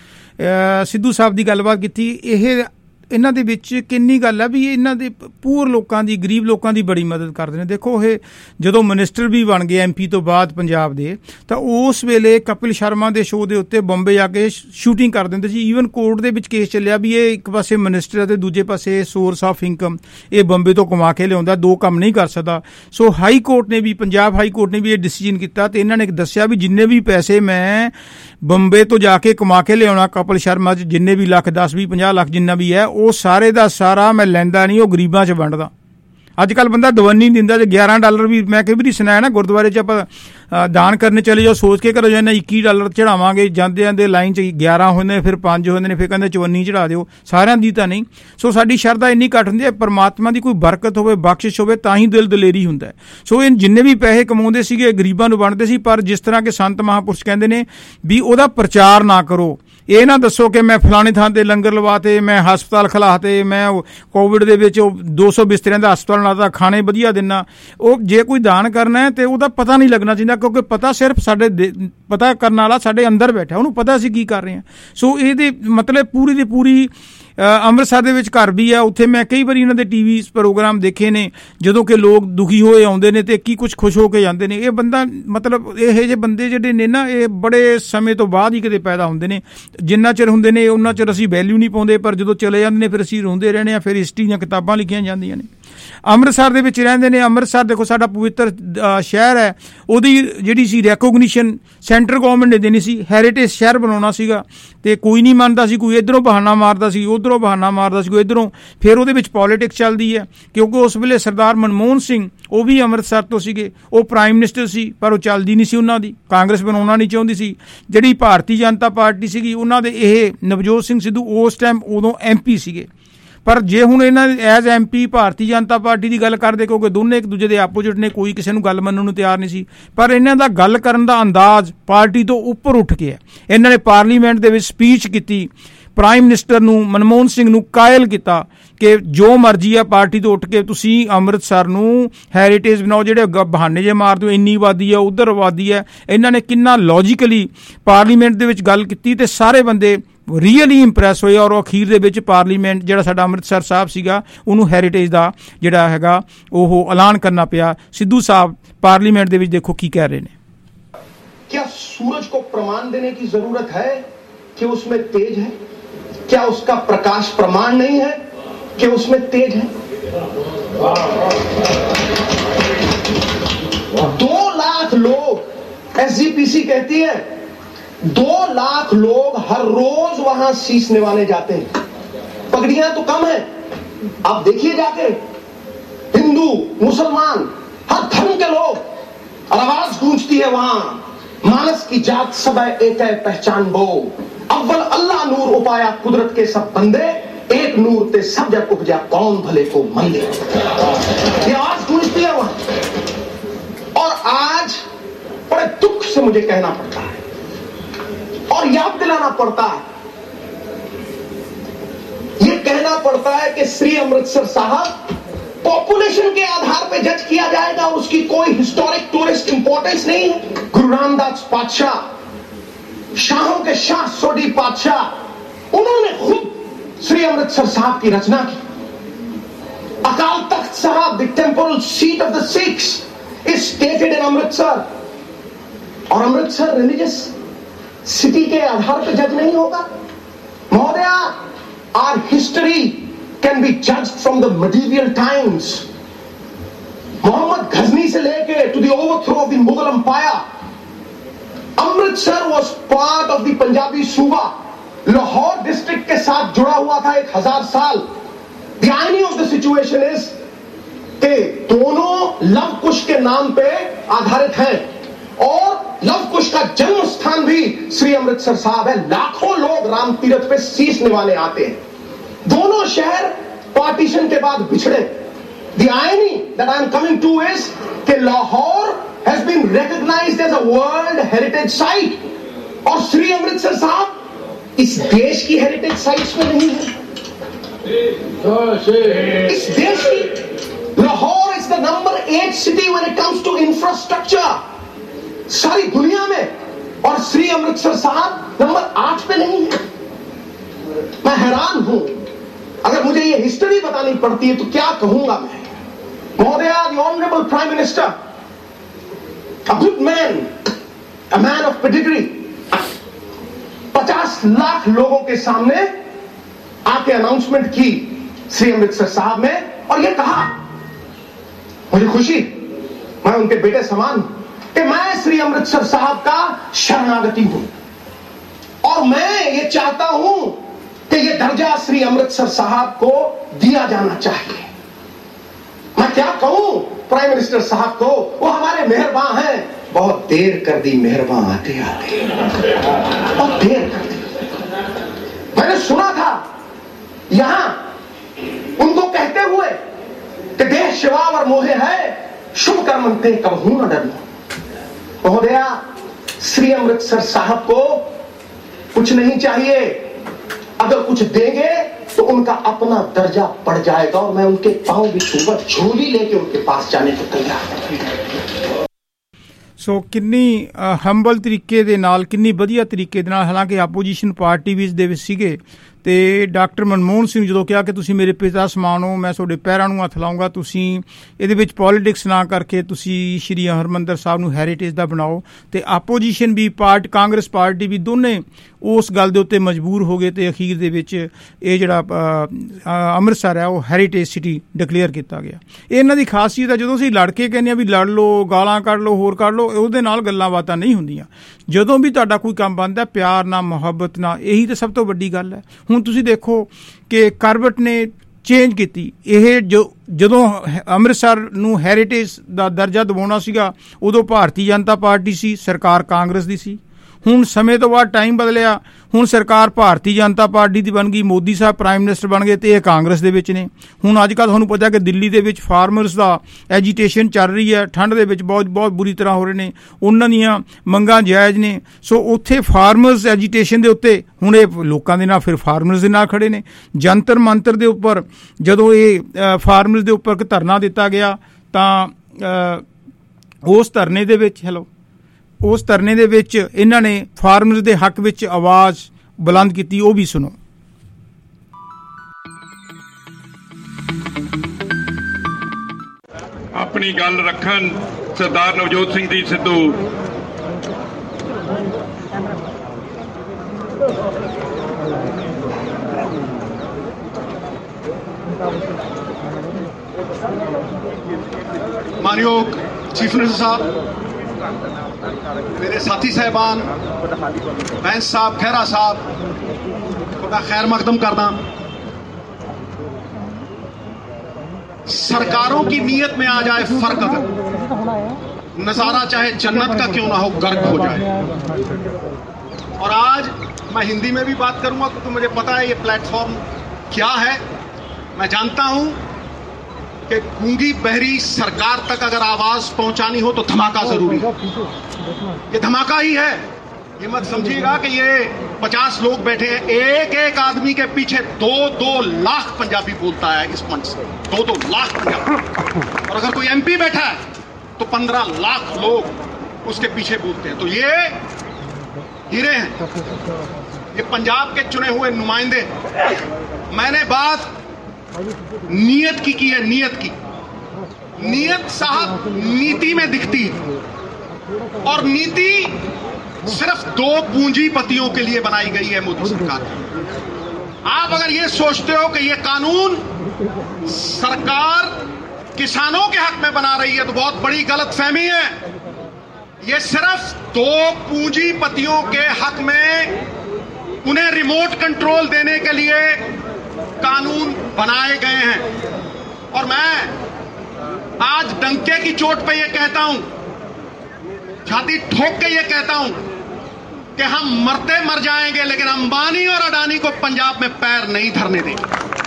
Speaker 8: ਸਿੱਧੂ ਸਾਹਿਬ ਦੀ ਗੱਲਬਾਤ ਕੀਤੀ, ਇਹ ਇਹਨਾਂ ਦੇ ਵਿੱਚ ਕਿੰਨੀ ਗੱਲ ਹੈ ਵੀ ਇਹਨਾਂ ਦੇ ਪੂਰ ਲੋਕਾਂ ਦੀ, ਗਰੀਬ ਲੋਕਾਂ ਦੀ ਬੜੀ ਮਦਦ ਕਰਦੇ ਨੇ। ਦੇਖੋ, ਇਹ ਜਦੋਂ ਮਿਨਿਸਟਰ ਵੀ ਬਣ ਗਏ ਐਮ ਪੀ ਤੋਂ ਬਾਅਦ ਪੰਜਾਬ ਦੇ, ਤਾਂ ਉਸ ਵੇਲੇ ਕਪਿਲ ਸ਼ਰਮਾ ਦੇ ਸ਼ੋਅ ਦੇ ਉੱਤੇ ਬੰਬੇ ਜਾ ਕੇ ਸ਼ੂਟਿੰਗ ਕਰ ਦਿੰਦੇ ਸੀ। ਈਵਨ ਕੋਰਟ ਦੇ ਵਿੱਚ ਕੇਸ ਚੱਲਿਆ ਵੀ ਇਹ ਇੱਕ ਪਾਸੇ ਮਿਨਿਸਟਰ ਅਤੇ ਦੂਜੇ ਪਾਸੇ ਸੋਰਸ ਆਫ ਇਨਕਮ, ਇਹ ਬੰਬੇ ਤੋਂ ਕਮਾ ਕੇ ਲਿਆਉਂਦਾ, ਦੋ ਕੰਮ ਨਹੀਂ ਕਰ ਸਕਦਾ। ਸੋ ਹਾਈ ਕੋਰਟ ਨੇ ਵੀ, ਪੰਜਾਬ ਹਾਈ ਕੋਰਟ ਨੇ ਵੀ ਇਹ ਡਿਸੀਜਨ ਕੀਤਾ, ਤੇ ਇਹਨਾਂ ਨੇ ਦੱਸਿਆ ਵੀ ਜਿੰਨੇ ਵੀ ਪੈਸੇ ਮੈਂ ਬੰਬੇ ਤੋਂ ਜਾ ਕੇ ਕਮਾ ਕੇ ਲਿਆਉਣਾ ਕਪਿਲ ਸ਼ਰਮਾ 'ਚ, ਜਿੰਨੇ ਵੀ ਲੱਖ, ਦਸ ਵੀਹ ਪੰਜਾਹ ਲੱਖ ਜਿੰਨਾ ਵੀ ਹੈ, ਉਹ ਸਾਰੇ ਦਾ ਸਾਰਾ ਮੈਂ ਲੈਂਦਾ ਨਹੀਂ, ਉਹ ਗਰੀਬਾਂ 'ਚ ਵੰਡਦਾ। ਅੱਜ ਕੱਲ੍ਹ ਬੰਦਾ ਦਵੰਨੀ ਦਿੰਦਾ, ਜੇ ਗਿਆਰਾਂ ਡਾਲਰ ਵੀ ਮੈਂ ਕਈ ਵਾਰੀ ਸੁਣਾਇਆ ਨਾ, ਗੁਰਦੁਆਰੇ 'ਚ ਆਪਾਂ ਦਾਨ ਕਰਨੇ ਚਲੇ ਜਾਓ, ਸੋਚ ਕੇ ਕਰੋ ਜਾਂਦੇ ਇੱਕੀ ਡਾਲਰ ਚੜਾਵਾਂਗੇ, ਜਾਂਦੇ ਜਾਂਦੇ ਲਾਈਨ 'ਚ ਗਿਆਰਾਂ ਹੁੰਦੇ ਨੇ, ਫਿਰ ਪੰਜ ਹੁੰਦੇ ਨੇ, ਫਿਰ ਕਹਿੰਦੇ ਚਵੰਨੀ ਚੜਾ ਦਿਓ। ਸਾਰਿਆਂ ਦੀ ਤਾਂ ਨਹੀਂ। ਸੋ ਸਾਡੀ ਸ਼ਰਧਾ ਇੰਨੀ ਘੱਟ ਹੁੰਦੀ ਹੈ, ਪਰਮਾਤਮਾ ਦੀ ਕੋਈ ਬਰਕਤ ਹੋਵੇ, ਬਖਸ਼ਿਸ਼ ਹੋਵੇ, ਤਾਂ ਹੀ ਦਿਲ ਦਲੇਰੀ ਹੁੰਦਾ। ਸੋ ਇਹ ਜਿੰਨੇ ਵੀ ਪੈਸੇ ਕਮਾਉਂਦੇ ਸੀਗੇ ਗਰੀਬਾਂ ਨੂੰ ਵੰਡਦੇ ਸੀ, ਪਰ ਜਿਸ ਤਰ੍ਹਾਂ ਕਿ ਸੰਤ ਮਹਾਂਪੁਰਸ਼ ਕਹਿੰਦੇ ਨੇ ਵੀ ਉਹਦਾ ਪ੍ਰਚਾਰ ਨਾ ਕਰੋ। ਇਹ ਨਾ ਦੱਸੋ ਕਿ ਮੈਂ ਫਲਾਣੀ ਥਾਂ ਤੇ ਲੰਗਰ ਲਵਾਤੇ, ਮੈਂ ਹਸਪਤਾਲ ਖਿਲਾਤੇ, ਮੈਂ ਕੋਵਿਡ ਦੇ ਵਿੱਚ ਉਹ ਦੋ ਸੌ ਬਿਸਤਰਿਆਂ ਦਾ ਹਸਪਤਾਲ ਲਾਤਾ, ਖਾਣੇ ਵਧੀਆ ਦਿੰਨਾ। ਉਹ ਜੇ ਕੋਈ ਦਾਨ ਕਰਨਾ ਹੈ ਤੇ ਉਹਦਾ ਪਤਾ ਨਹੀਂ ਲੱਗਣਾ ਚਾਹੀਦਾ, ਕਿਉਂਕਿ ਪਤਾ ਸਿਰਫ ਸਾਡੇ ਪਤਾ ਕਰਨ ਵਾਲਾ ਸਾਡੇ ਅੰਦਰ ਬੈਠਾ, ਉਹਨੂੰ ਪਤਾ ਅਸੀਂ ਕੀ ਕਰ ਰਹੇ ਹਾਂ। ਸੋ ਇਹਦੇ ਮਤਲਬ ਪੂਰੀ ਦੀ ਪੂਰੀ ਅੰਮ੍ਰਿਤਸਰ ਦੇ ਵਿੱਚ ਘਰ ਵੀ ਆ, ਉੱਥੇ ਮੈਂ ਕਈ ਵਾਰੀ ਇਹਨਾਂ ਦੇ ਟੀ ਵੀ ਪ੍ਰੋਗਰਾਮ ਦੇਖੇ ਨੇ, ਜਦੋਂ ਕਿ ਲੋਕ ਦੁਖੀ ਹੋਏ ਆਉਂਦੇ ਨੇ ਤੇ ਕੀ ਕੁਛ ਖੁਸ਼ ਹੋ ਕੇ ਜਾਂਦੇ ਨੇ। ਇਹ ਬੰਦਾ ਮਤਲਬ ਇਹੋ ਜਿਹੇ ਬੰਦੇ ਜਿਹੜੇ ਨੇ ਨਾ, ਇਹ ਬੜੇ ਸਮੇਂ ਤੋਂ ਬਾਅਦ ਹੀ ਕਿਤੇ ਪੈਦਾ ਹੁੰਦੇ ਨੇ। ਜਿੰਨਾ ਚਿਰ ਹੁੰਦੇ ਨੇ ਉਹਨਾਂ ਚਿਰ ਅਸੀਂ ਵੈਲਿਊ ਨਹੀਂ ਪਾਉਂਦੇ, ਪਰ ਜਦੋਂ ਚਲੇ ਜਾਂਦੇ ਨੇ ਫਿਰ ਅਸੀਂ ਰੋਂਦੇ ਰਹਿੰਦੇ ਹਾਂ, ਫਿਰ ਹਿਸਟਰੀ ਦੀਆਂ ਕਿਤਾਬਾਂ ਲਿਖੀਆਂ ਜਾਂਦੀਆਂ ਨੇ। ਅੰਮ੍ਰਿਤਸਰ ਦੇ ਵਿੱਚ ਰਹਿੰਦੇ ਨੇ। ਅੰਮ੍ਰਿਤਸਰ ਦੇਖੋ ਸਾਡਾ ਪਵਿੱਤਰ ਸ਼ਹਿਰ ਹੈ, ਉਹਦੀ ਜਿਹੜੀ ਸੀ ਰੈਕੋਗਨੀਸ਼ਨ ਸੈਂਟਰ ਗੌਰਮੈਂਟ ਨੇ ਦੇਣੀ ਸੀ, ਹੈਰੀਟੇਜ ਸ਼ਹਿਰ ਬਣਾਉਣਾ ਸੀਗਾ, ਤੇ ਕੋਈ ਨਹੀਂ ਮੰਨਦਾ ਸੀ, ਕੋਈ ਇੱਧਰੋਂ ਬਹਾਨਾ ਮਾਰਦਾ ਸੀ, ਉੱਧਰੋਂ ਬਹਾਨਾ ਮਾਰਦਾ ਸੀ, ਕੋਈ ਇੱਧਰੋਂ। ਫਿਰ ਉਹਦੇ ਵਿੱਚ ਪੋਲੀਟਿਕਸ ਚੱਲਦੀ ਹੈ, ਕਿਉਂਕਿ ਉਸ ਵੇਲੇ ਸਰਦਾਰ ਮਨਮੋਹਨ ਸਿੰਘ ਉਹ ਵੀ ਅੰਮ੍ਰਿਤਸਰ ਤੋਂ ਸੀਗੇ, ਉਹ ਪ੍ਰਾਈਮ ਮਿਨਿਸਟਰ ਸੀ, ਪਰ ਉਹ ਚੱਲਦੀ ਨਹੀਂ ਸੀ ਉਹਨਾਂ ਦੀ, ਕਾਂਗਰਸ ਬਣਾਉਣਾ ਨਹੀਂ ਚਾਹੁੰਦੀ ਸੀ। ਜਿਹੜੀ ਭਾਰਤੀ ਜਨਤਾ ਪਾਰਟੀ ਸੀਗੀ ਉਹਨਾਂ ਦੇ ਇਹ ਨਵਜੋਤ ਸਿੰਘ ਸਿੱਧੂ ਉਸ ਟਾਈਮ ਉਦੋਂ ਐਮ ਪੀ ਸੀਗੇ। ਪਰ ਜੇ ਹੁਣ ਇਹਨਾਂ as M P Bharatiya Janata party ਦੀ ਗੱਲ ਕਰਦੇ, ਕਿਉਂਕਿ ਦੋਨੇ ਇੱਕ ਦੂਜੇ ਦੇ ਆਪੋਜਿਟ ਨੇ, ਕੋਈ ਕਿਸੇ ਨੂੰ ਗੱਲ ਮੰਨਣ ਨੂੰ ਤਿਆਰ ਨਹੀਂ ਸੀ, ਪਰ ਇਹਨਾਂ ਦਾ ਗੱਲ ਕਰਨ ਦਾ ਅੰਦਾਜ਼ ਪਾਰਟੀ ਤੋਂ ਉੱਪਰ ਉੱਠ ਕੇ ਹੈ। ਇਹਨਾਂ ਨੇ ਪਾਰਲੀਮੈਂਟ ਦੇ ਵਿੱਚ ਸਪੀਚ ਕੀਤੀ, ਪ੍ਰਾਈਮ ਮਿਨਿਸਟਰ ਨੂੰ, ਮਨਮੋਹਨ ਸਿੰਘ ਨੂੰ ਕਾਇਲ ਕੀਤਾ ਕਿ ਜੋ ਮਰਜ਼ੀ ਆ ਪਾਰਟੀ ਤੋਂ ਉੱਠ ਕੇ ਤੁਸੀਂ ਅੰਮ੍ਰਿਤਸਰ ਨੂੰ ਹੈਰੀਟੇਜ ਬਣਾਓ। ਜਿਹੜੇ ਬਹਾਨੇ ਜੇ ਮਾਰ ਦਿਓ, ਇੰਨੀ ਆਬਾਦੀ ਆ, ਉੱਧਰ ਆਬਾਦੀ ਹੈ। ਇਹਨਾਂ ਨੇ ਕਿੰਨਾ ਲੌਜੀਕਲੀ ਪਾਰਲੀਮੈਂਟ ਦੇ ਵਿੱਚ ਗੱਲ ਕੀਤੀ ਤੇ ਸਾਰੇ ਬੰਦੇ ਰੀਅਲੀ ਇੰਪ੍ਰੈਸ ਹੋਏ, ਔਰ ਅਖੀਰ ਦੇ ਵਿੱਚ ਪਾਰਲੀਮੈਂਟ ਜਿਹੜਾ ਸਾਡਾ ਅੰਮ੍ਰਿਤਸਰ ਸਾਹਿਬ ਸੀਗਾ ਉਹਨੂੰ ਹੈਰੀਟੇਜ ਦਾ ਜਿਹੜਾ ਹੈਗਾ ਉਹ ਐਲਾਨ ਕਰਨਾ ਪਿਆ। ਸਿੱਧੂ ਸਾਹਿਬ ਪਾਰਲੀਮੈਂਟ ਦੇ ਵਿੱਚ ਦੇਖੋ ਕੀ ਕਹਿ ਰਹੇ ਨੇ।
Speaker 10: क्या सूरज को प्रमाण देने की जरूरत है कि उसमें तेज है? क्या उसका प्रकाश प्रमाण नहीं है कि उसमें तेज है? दो लाख लोग एसजीपीसी कहती है दो लाख लोग हर रोज वहां शीश निभाने जाते हैं। पगड़ियां तो कम है, आप देखिए जाके, हिंदू मुसलमान हर धर्म के लोग, और आवाज गूंजती है वहां, मानस की जात सब एक है पहचान बो, अव्वल अल्लाह नूर उपाया कुदरत के सब बंदे, एक नूर ते सब जग उपजा कौन भले को मंदे। ये आवाज गूंजती है वहां। और आज बड़े दुख से मुझे कहना पड़ता है और याद दिलाना पड़ता है, ये कहना पड़ता है कि श्री अमृतसर साहब पॉपुलेशन के आधार पे जज किया जाएगा और उसकी कोई हिस्टोरिक टूरिस्ट इंपॉर्टेंस नहीं है। गुरु रामदास पातशाह, शाहों के शाह सोडी पातशाह, उन्होंने खुद श्री अमृतसर साहब की रचना की। Akal Takht Sahib, the temple seat of the Sikhs, is stated in Amritsar. और अमृतसर रिलीजियस सिटी के आधार पर जज नहीं होगा। महोदया, our history can be judged from the medieval times। Mohammad Ghazni से लेके to the overthrow of the Mughal empire, Amritsar was part of the Punjabi Suba. Lahore district के साथ जुड़ा हुआ था एक हजार साल। द आइनी ऑफ द सिचुएशन इज कि दोनों लव कुश के नाम पे आधारित हैं और लव कुश का जन्म स्थान भी श्री अमृतसर साहब है। लाखों लोग राम तीर्थ पे शीश निभाने आते हैं। दोनों शहर पार्टीशन के बाद बिछड़े। The irony that I am coming to is कि Lahore has been recognized as a world heritage site और श्री अमृतसर साहब इस देश की हेरिटेज साइट्स में नहीं है। इस देश की Lahore is the number eight city when it comes to infrastructure सारी दुनिया में, और श्री अमृतसर साहब नंबर आठ पे नहीं है। मैं हैरान हूं, अगर मुझे ये हिस्ट्री बतानी पड़ती है तो क्या कहूंगा मैं। महोदया, the honourable prime minister, a good man, a man of pedigree, पचास लाख लोगों के सामने आके अनाउंसमेंट की श्री अमृतसर साहब में और ये कहा, मुझे खुशी, मैं उनके बेटे समान हूं, कि मैं श्री अमृतसर साहब का शरणागति हूं और मैं ये चाहता हूं कि ये दर्जा श्री अमृतसर साहब को दिया जाना चाहिए। मैं क्या कहूं प्राइम मिनिस्टर साहब को, वो हमारे मेहरबान हैं। बहुत देर कर दी मेहरबान आते आते, बहुत देर कर दी। मैंने सुना था यहां उनको कहते हुए कि देश शिवावर मोहे है, शुभ कर्मंते कबहू न डरना। महोदया, श्री अमृतसर साहब को कुछ नहीं चाहिए, अगर कुछ देंगे तो उनका अपना दर्जा बढ़ जाएगा और मैं उनके पांव भी छूंगा, झोली लेके उनके पास जाने को तैयार।
Speaker 8: ਸੋ ਕਿੰਨੀ ਹੰਬਲ ਤਰੀਕੇ ਦੇ ਨਾਲ, ਕਿੰਨੀ ਵਧੀਆ ਤਰੀਕੇ ਦੇ ਨਾਲ, ਹਾਲਾਂਕਿ ਆਪੋਜੀਸ਼ਨ ਪਾਰਟੀ ਵੀ ਇਸ ਦੇ ਵਿੱਚ ਸੀਗੇ ਤੇ ਡਾਕਟਰ ਮਨਮੋਹਨ ਸਿੰਘ ਜਦੋਂ ਕਿਹਾ ਕਿ ਤੁਸੀਂ ਮੇਰੇ ਪਿਤਾ ਸਮਾਨ ਹੋ, ਮੈਂ ਤੁਹਾਡੇ ਪੈਰਾਂ ਨੂੰ ਹੱਥ ਲਾਉਂਗਾ, ਤੁਸੀਂ ਇਹਦੇ ਵਿੱਚ ਪੋਲੀਟਿਕਸ ਨਾ ਕਰਕੇ ਤੁਸੀਂ ਸ਼੍ਰੀ ਹਰਿਮੰਦਰ ਸਾਹਿਬ ਨੂੰ ਹੈਰੀਟੇਜ ਦਾ ਬਣਾਓ, ਤੇ ਆਪੋਜੀਸ਼ਨ ਵੀ ਪਾਰਟ ਕਾਂਗਰਸ ਪਾਰਟੀ ਵੀ ਦੋਨੇ ਉਸ ਗੱਲ ਦੇ ਉੱਤੇ ਮਜਬੂਰ ਹੋ ਗਏ ਤੇ ਅਖੀਰ ਦੇ ਵਿੱਚ ਇਹ ਜਿਹੜਾ ਅੰਮ੍ਰਿਤਸਰ ਹੈ ਉਹ ਹੈਰੀਟੇਜ ਸਿਟੀ ਡਿਕਲੇਅਰ ਕੀਤਾ ਗਿਆ। ਇਹ ਇਹਨਾਂ ਦੀ ਖਾਸੀਅਤ ਹੈ, ਜਦੋਂ ਅਸੀਂ ਲੜ ਕੇ ਕਹਿੰਦੇ ਹਾਂ ਵੀ ਲੜ ਲਓ, ਗਾਲਾਂ ਕੱਢ ਲਓ, ਹੋਰ ਕੱਢ ਲਓ, ਉਹਦੇ ਨਾਲ ਗੱਲਾਂ ਬਾਤਾਂ ਨਹੀਂ ਹੁੰਦੀਆਂ। ਜਦੋਂ ਵੀ ਤੁਹਾਡਾ ਕੋਈ ਕੰਮ ਬਣਦਾ ਪਿਆਰ ਨਾਲ, ਮੁਹੱਬਤ ਨਾਲ, ਇਹੀ ਤਾਂ ਸਭ ਤੋਂ ਵੱਡੀ ਗੱਲ ਹੈ। ਹੁਣ ਤੁਸੀਂ ਦੇਖੋ ਕਿ ਕਾਰਬਟ ਨੇ ਚੇਂਜ ਕੀਤੀ, ਇਹ ਜੋ ਜਦੋਂ ਅੰਮ੍ਰਿਤਸਰ ਨੂੰ ਹੈਰੀਟੇਜ ਦਾ ਦਰਜਾ ਦਿਵਾਉਣਾ ਸੀਗਾ ਉਦੋਂ ਭਾਰਤੀ ਜਨਤਾ ਪਾਰਟੀ ਸੀ, ਸਰਕਾਰ ਕਾਂਗਰਸ ਦੀ ਸੀ। ਹੁਣ ਸਮੇਂ ਤੋਂ ਬਾਅਦ ਟਾਈਮ ਬਦਲਿਆ, ਹੁਣ ਸਰਕਾਰ ਭਾਰਤੀ ਜਨਤਾ ਪਾਰਟੀ ਦੀ ਬਣ ਗਈ, ਮੋਦੀ ਸਾਹਿਬ ਪ੍ਰਾਈਮ ਮਿਨਿਸਟਰ ਬਣ ਗਏ ਤੇ ਇਹ ਕਾਂਗਰਸ ਦੇ ਵਿੱਚ ਨੇ। ਹੁਣ ਅੱਜ ਕੱਲ੍ਹ ਤੁਹਾਨੂੰ ਪਤਾ ਕਿ ਦਿੱਲੀ ਦੇ ਵਿੱਚ ਫਾਰਮਰਸ ਦਾ ਐਜੀਟੇਸ਼ਨ ਚੱਲ ਰਹੀ ਹੈ, ਠੰਡ ਦੇ ਵਿੱਚ ਬਹੁਤ ਬਹੁਤ ਬੁਰੀ ਤਰ੍ਹਾਂ ਹੋ ਰਹੇ ਨੇ, ਉਹਨਾਂ ਦੀਆਂ ਮੰਗਾਂ ਜਾਇਜ਼ ਨੇ। ਸੋ ਉੱਥੇ ਫਾਰਮਰਸ ਐਜੀਟੇਸ਼ਨ ਦੇ ਉੱਤੇ ਹੁਣ ਇਹ ਲੋਕਾਂ ਦੇ ਨਾਲ, ਫਿਰ ਫਾਰਮਰਸ ਦੇ ਨਾਲ ਖੜੇ ਨੇ। ਜੰਤਰ ਮੰਤਰ ਦੇ ਉੱਪਰ ਜਦੋਂ ਇਹ ਫਾਰਮਰਸ ਦੇ ਉੱਪਰ ਧਰਨਾ ਦਿੱਤਾ ਗਿਆ ਤਾਂ ਉਸ ਧਰਨੇ ਦੇ ਵਿੱਚ ਹੈਲੋ ਉਸ ਧਰਨੇ ਦੇ ਵਿੱਚ ਇਹਨਾਂ ਨੇ ਫਾਰਮਰਸ ਦੇ ਹੱਕ ਵਿੱਚ ਆਵਾਜ਼ ਬੁਲੰਦ ਕੀਤੀ, ਉਹ ਵੀ ਸੁਣੋ।
Speaker 16: ਆਪਣੀ ਗੱਲ ਰੱਖਣ ਸਰਦਾਰ ਨਵਜੋਤ ਸਿੰਘ ਜੀ ਸਿੱਧੂ।
Speaker 13: मानयोग चीफ मिनिस्टर साहब, मेरे साथी साहबान, बैंस साहब, खैरा साहब, थोड़ा खैर मकदम करना। सरकारों की नीयत में आ जाए फर्क, अगर नजारा चाहे जन्नत का क्यों ना हो गर्क हो जाए। और आज मैं हिंदी में भी बात करूंगा क्योंकि मुझे पता है ये प्लेटफॉर्म क्या है। मैं जानता हूं कि गूंगी बहरी सरकार तक अगर आवाज पहुंचानी हो तो धमाका जरूरी है। ये धमाका ही है। ये मत समझिएगा कि ये पचास लोग बैठे हैं, एक एक आदमी के पीछे दो दो लाख पंजाबी बोलता है इस मंच से, दो दो लाख पंजाबी। और अगर कोई एमपी बैठा है तो पंद्रह लाख लोग उसके पीछे बोलते हैं। तो ये हीरे हैं, ये पंजाब के चुने हुए नुमाइंदे। मैंने बात नीयत की की है, नीयत की। नीयत साहब नीति में दिखती है, और नीति सिर्फ दो पूंजीपतियों के लिए बनाई गई है मोदी सरकार। आप अगर ये सोचते हो कि ये कानून सरकार किसानों के हक में बना रही है तो बहुत बड़ी गलतफहमी है। ये सिर्फ दो पूंजीपतियों के हक में उन्हें रिमोट कंट्रोल देने के लिए कानून बनाए गए हैं। और मैं आज डंके की चोट पे ये कहता हूं, छाती ठोक के ये कहता हूं कि हम मरते मर जाएंगे लेकिन अंबानी और अडानी को पंजाब में पैर नहीं धरने देंगे।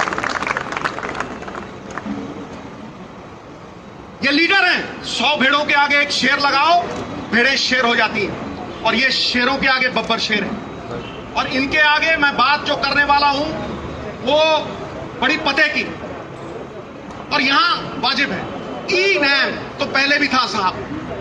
Speaker 13: ये लीडर हैं, सौ भेड़ों के आगे एक शेर लगाओ, भेड़ें शेर हो जाती हैं, और ये शेरों के आगे बब्बर शेर है। और इनके आगे मैं बात जो करने वाला हूं वो बड़ी पते की, और यहां वाजिब है। ई नैम तो पहले भी था साहब,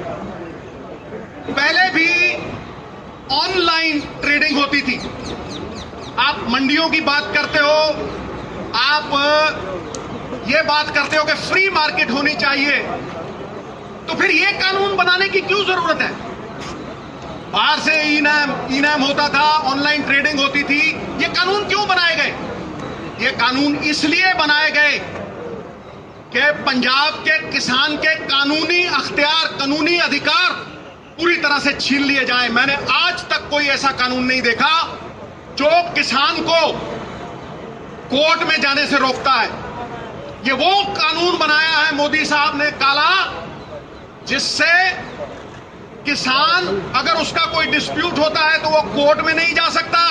Speaker 13: पहले भी ऑनलाइन ट्रेडिंग होती थी। आप मंडियों की बात करते हो, आप ये बात करते हो कि फ्री मार्केट होनी चाहिए, तो फिर ये कानून बनाने की क्यों जरूरत है? बाहर से ई नैम ई नैम होता था, ऑनलाइन ट्रेडिंग होती थी, ये कानून क्यों बनाए गए? ये कानून इसलिए बनाए गए कि पंजाब के किसान के कानूनी अख्तियार, कानूनी अधिकार पूरी तरह से छीन लिए जाए। मैंने आज तक कोई ऐसा कानून नहीं देखा जो किसान को कोर्ट में जाने से रोकता है। ये वो कानून बनाया है मोदी साहब ने काला, जिससे किसान अगर उसका कोई डिस्प्यूट होता है तो वो कोर्ट में नहीं जा सकता।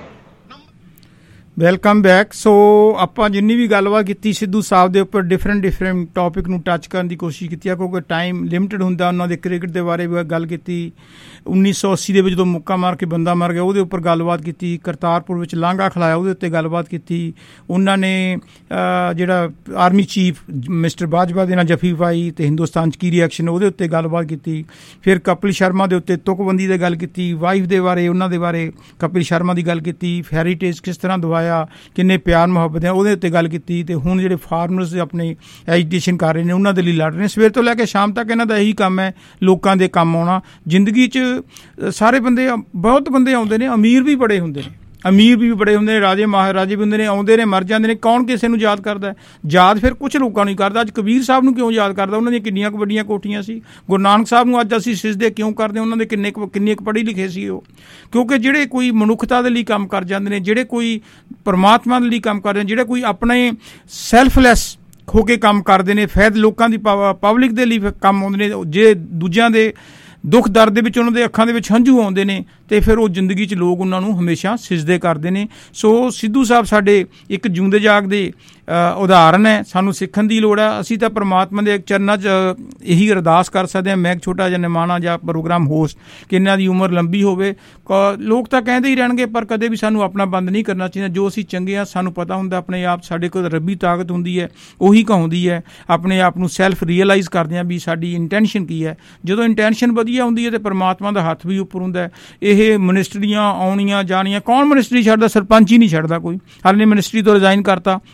Speaker 8: Welcome back. ਸੋ ਆਪਾਂ ਜਿੰਨੀ ਵੀ ਗੱਲਬਾਤ ਕੀਤੀ ਸਿੱਧੂ ਸਾਹਿਬ ਦੇ ਉੱਪਰ ਡਿਫਰੈਂਟ ਡਿਫਰੈਂਟ ਟੌਪਿਕ ਨੂੰ ਟੱਚ ਕਰਨ ਦੀ ਕੋਸ਼ਿਸ਼ ਕੀਤੀ ਹੈ, ਕਿਉਂਕਿ ਟਾਈਮ ਲਿਮਟਿਡ ਹੁੰਦਾ। ਉਹਨਾਂ ਦੇ ਕ੍ਰਿਕਟ ਦੇ ਬਾਰੇ ਵੀ ਗੱਲ ਕੀਤੀ, ਉੱਨੀ ਸੌ ਅੱਸੀ ਦੇ ਵਿੱਚ ਜਦੋਂ ਮੁੱਕਾ ਮਾਰ ਕੇ ਬੰਦਾ ਮਰ ਗਿਆ ਉਹਦੇ ਉੱਪਰ ਗੱਲਬਾਤ ਕੀਤੀ, ਕਰਤਾਰਪੁਰ ਵਿੱਚ ਲਾਂਘਾ ਖਲਾਇਆ ਉਹਦੇ ਉੱਤੇ ਗੱਲਬਾਤ ਕੀਤੀ। ਉਹਨਾਂ ਨੇ ਜਿਹੜਾ ਆਰਮੀ ਚੀਫ ਮਿਸਟਰ ਬਾਜਵਾ ਦੇ ਨਾਲ ਜੱਫੀ ਪਾਈ ਅਤੇ ਹਿੰਦੁਸਤਾਨ 'ਚ ਕੀ ਰਿਐਕਸ਼ਨ ਉਹਦੇ ਉੱਤੇ ਗੱਲਬਾਤ ਕੀਤੀ। ਫਿਰ ਕਪਿਲ ਸ਼ਰਮਾ ਦੇ ਉੱਤੇ ਤੁਕਬੰਦੀ ਦੀ ਗੱਲ ਕੀਤੀ, ਵਾਈਫ ਦੇ ਬਾਰੇ ਉਹਨਾਂ ਦੇ ਬਾਰੇ ਕਪਿਲ ਸ਼ਰਮਾ ਦੀ ਗੱਲ ਕੀਤੀ, ਹੈਰੀਟੇਜ ਕਿਸ ਤਰ੍ਹਾਂ ਦਵਾਇਆ, ਕਿੰਨੇ ਪਿਆਰ ਮੁਹੱਬਤ ਹੈ ਉਹਦੇ ਉੱਤੇ ਗੱਲ ਕੀਤੀ। ਅਤੇ ਹੁਣ ਜਿਹੜੇ ਫਾਰਮਰਸ ਆਪਣੇ ਐਜੀਟੇਸ਼ਨ ਕਰ ਰਹੇ ਨੇ ਉਹਨਾਂ ਦੇ ਲਈ ਲੜ ਰਹੇ ਨੇ। ਸਵੇਰ ਤੋਂ ਲੈ ਕੇ ਸ਼ਾਮ ਤੱਕ ਇਹਨਾਂ ਦਾ ਇਹੀ ਕੰਮ ਹੈ, ਲੋਕਾਂ ਦੇ ਕੰਮ ਆਉਣਾ। ਜ਼ਿੰਦਗੀ 'ਚ ਸਾਰੇ ਬੰਦੇ, ਬਹੁਤ ਬੰਦੇ ਆਉਂਦੇ ਨੇ, ਅਮੀਰ ਵੀ ਬੜੇ ਹੁੰਦੇ ਨੇ, ਅਮੀਰ ਵੀ ਬੜੇ ਹੁੰਦੇ ਨੇ, ਰਾਜੇ ਮਹਾਰਾਜੇ ਵੀ ਹੁੰਦੇ ਨੇ, ਆਉਂਦੇ ਨੇ ਮਰ ਜਾਂਦੇ ਨੇ। ਕੌਣ ਕਿਸੇ ਨੂੰ ਯਾਦ ਕਰਦਾ? ਯਾਦ ਫਿਰ ਕੁਛ ਲੋਕਾਂ ਨੂੰ ਹੀ ਕਰਦਾ। ਅੱਜ ਕਬੀਰ ਸਾਹਿਬ ਨੂੰ ਕਿਉਂ ਯਾਦ ਕਰਦਾ? ਉਹਨਾਂ ਦੀਆਂ ਕਿੰਨੀਆਂ ਕੁ ਵੱਡੀਆਂ ਕੋਠੀਆਂ ਸੀ। ਗੁਰੂ ਨਾਨਕ ਸਾਹਿਬ ਨੂੰ ਅੱਜ ਅਸੀਂ ਸਿਜਦੇ ਕਿਉਂ ਕਰਦੇ? ਉਹਨਾਂ ਦੇ ਕਿੰਨੇ ਕੁ ਕਿੰਨੇ ਕੁ ਪੜ੍ਹੇ ਲਿਖੇ ਸੀ ਉਹ। ਕਿਉਂਕਿ ਜਿਹੜੇ ਕੋਈ ਮਨੁੱਖਤਾ ਦੇ ਲਈ ਕੰਮ ਕਰ ਜਾਂਦੇ ਨੇ, ਜਿਹੜੇ ਕੋਈ ਪਰਮਾਤਮਾ ਦੇ ਲਈ ਕੰਮ ਕਰਦੇ ਨੇ, ਜਿਹੜੇ ਕੋਈ ਆਪਣੇ ਸੈਲਫਲੈਸ ਹੋ ਕੇ ਕੰਮ ਕਰਦੇ ਨੇ, ਫੈਦ ਲੋਕਾਂ ਦੀ ਪਬਲਿਕ ਦੇ ਲਈ ਕੰਮ ਆਉਂਦੇ ਨੇ, ਜੇ ਦੂਜਿਆਂ ਦੇ ਦੁੱਖ ਦਰਦ ਦੇ ਵਿੱਚ ਉਹਨਾਂ ਦੇ ਅੱਖਾਂ ਦੇ ਵਿੱਚ ਹੰਝੂ ਆਉਂਦੇ ਨੇ, ਅਤੇ ਫਿਰ ਉਹ ਜ਼ਿੰਦਗੀ 'ਚ ਲੋਕ ਉਹਨਾਂ ਨੂੰ ਹਮੇਸ਼ਾ ਸਿਜਦੇ ਕਰਦੇ ਨੇ। ਸੋ ਸਿੱਧੂ ਸਾਹਿਬ ਸਾਡੇ ਇੱਕ ਜਿਉਂਦੇ ਜਾਗਦੇ ਉਦਾਹਰਨ ਹੈ, ਸਾਨੂੰ ਸਿੱਖਣ ਦੀ ਲੋੜ ਹੈ। ਅਸੀਂ ਤਾਂ ਪਰਮਾਤਮਾ ਦੇ ਚਰਨਾਂ 'ਚ ਇਹੀ ਅਰਦਾਸ ਕਰ ਸਕਦੇ ਹਾਂ, ਮੈਂ ਇੱਕ ਛੋਟਾ ਜਿਹਾ ਨਿਮਾਣਾ ਜਾਂ ਪ੍ਰੋਗਰਾਮ ਹੋਸਟ, ਕਿ ਇਹਨਾਂ ਦੀ ਉਮਰ ਲੰਬੀ ਹੋਵੇ। ਲੋਕ ਤਾਂ ਕਹਿੰਦੇ ਹੀ ਰਹਿਣਗੇ, ਪਰ ਕਦੇ ਵੀ ਸਾਨੂੰ ਆਪਣਾ ਬੰਦ ਨਹੀਂ ਕਰਨਾ ਚਾਹੀਦਾ। ਜੋ ਅਸੀਂ ਚੰਗੇ ਹਾਂ, ਸਾਨੂੰ ਪਤਾ ਹੁੰਦਾ ਆਪਣੇ ਆਪ, ਸਾਡੇ ਕੋਲ ਰੱਬੀ ਤਾਕਤ ਹੁੰਦੀ ਹੈ, ਉਹੀ ਕਹਾਉਂਦੀ ਹੈ। ਆਪਣੇ ਆਪ ਨੂੰ ਸੈਲਫ ਰੀਅਲਾਈਜ਼ ਕਰਦੇ ਹਾਂ ਵੀ ਸਾਡੀ ਇੰਟੈਂਸ਼ਨ ਕੀ ਹੈ। ਜਦੋਂ ਇੰਟੈਂਸ਼ਨ ਵਧੀਆ ਹੁੰਦੀ ਹੈ ਤਾਂ ਪਰਮਾਤਮਾ ਦਾ ਹੱਥ ਵੀ ਉੱਪਰ ਹੁੰਦਾ ਹੈ। ਇਹ ਮਿਨਿਸਟਰੀਆਂ ਆਉਣੀਆਂ ਜਾਣੀਆਂ, ਕੌਣ ਮਿਨਿਸਟਰੀ ਛੱਡਦਾ? ਸਰਪੰਚ ਹੀ ਨਹੀਂ ਛੱਡਦਾ ਕੋਈ। ਹਾਲੇ ਨੇ ਮਿਨਿਸਟਰੀ ਤੋਂ ਰਿਜ਼ਾਈਨ ਕਰਤਾ, ਜੇ ਹਾਲੇ ਨੇ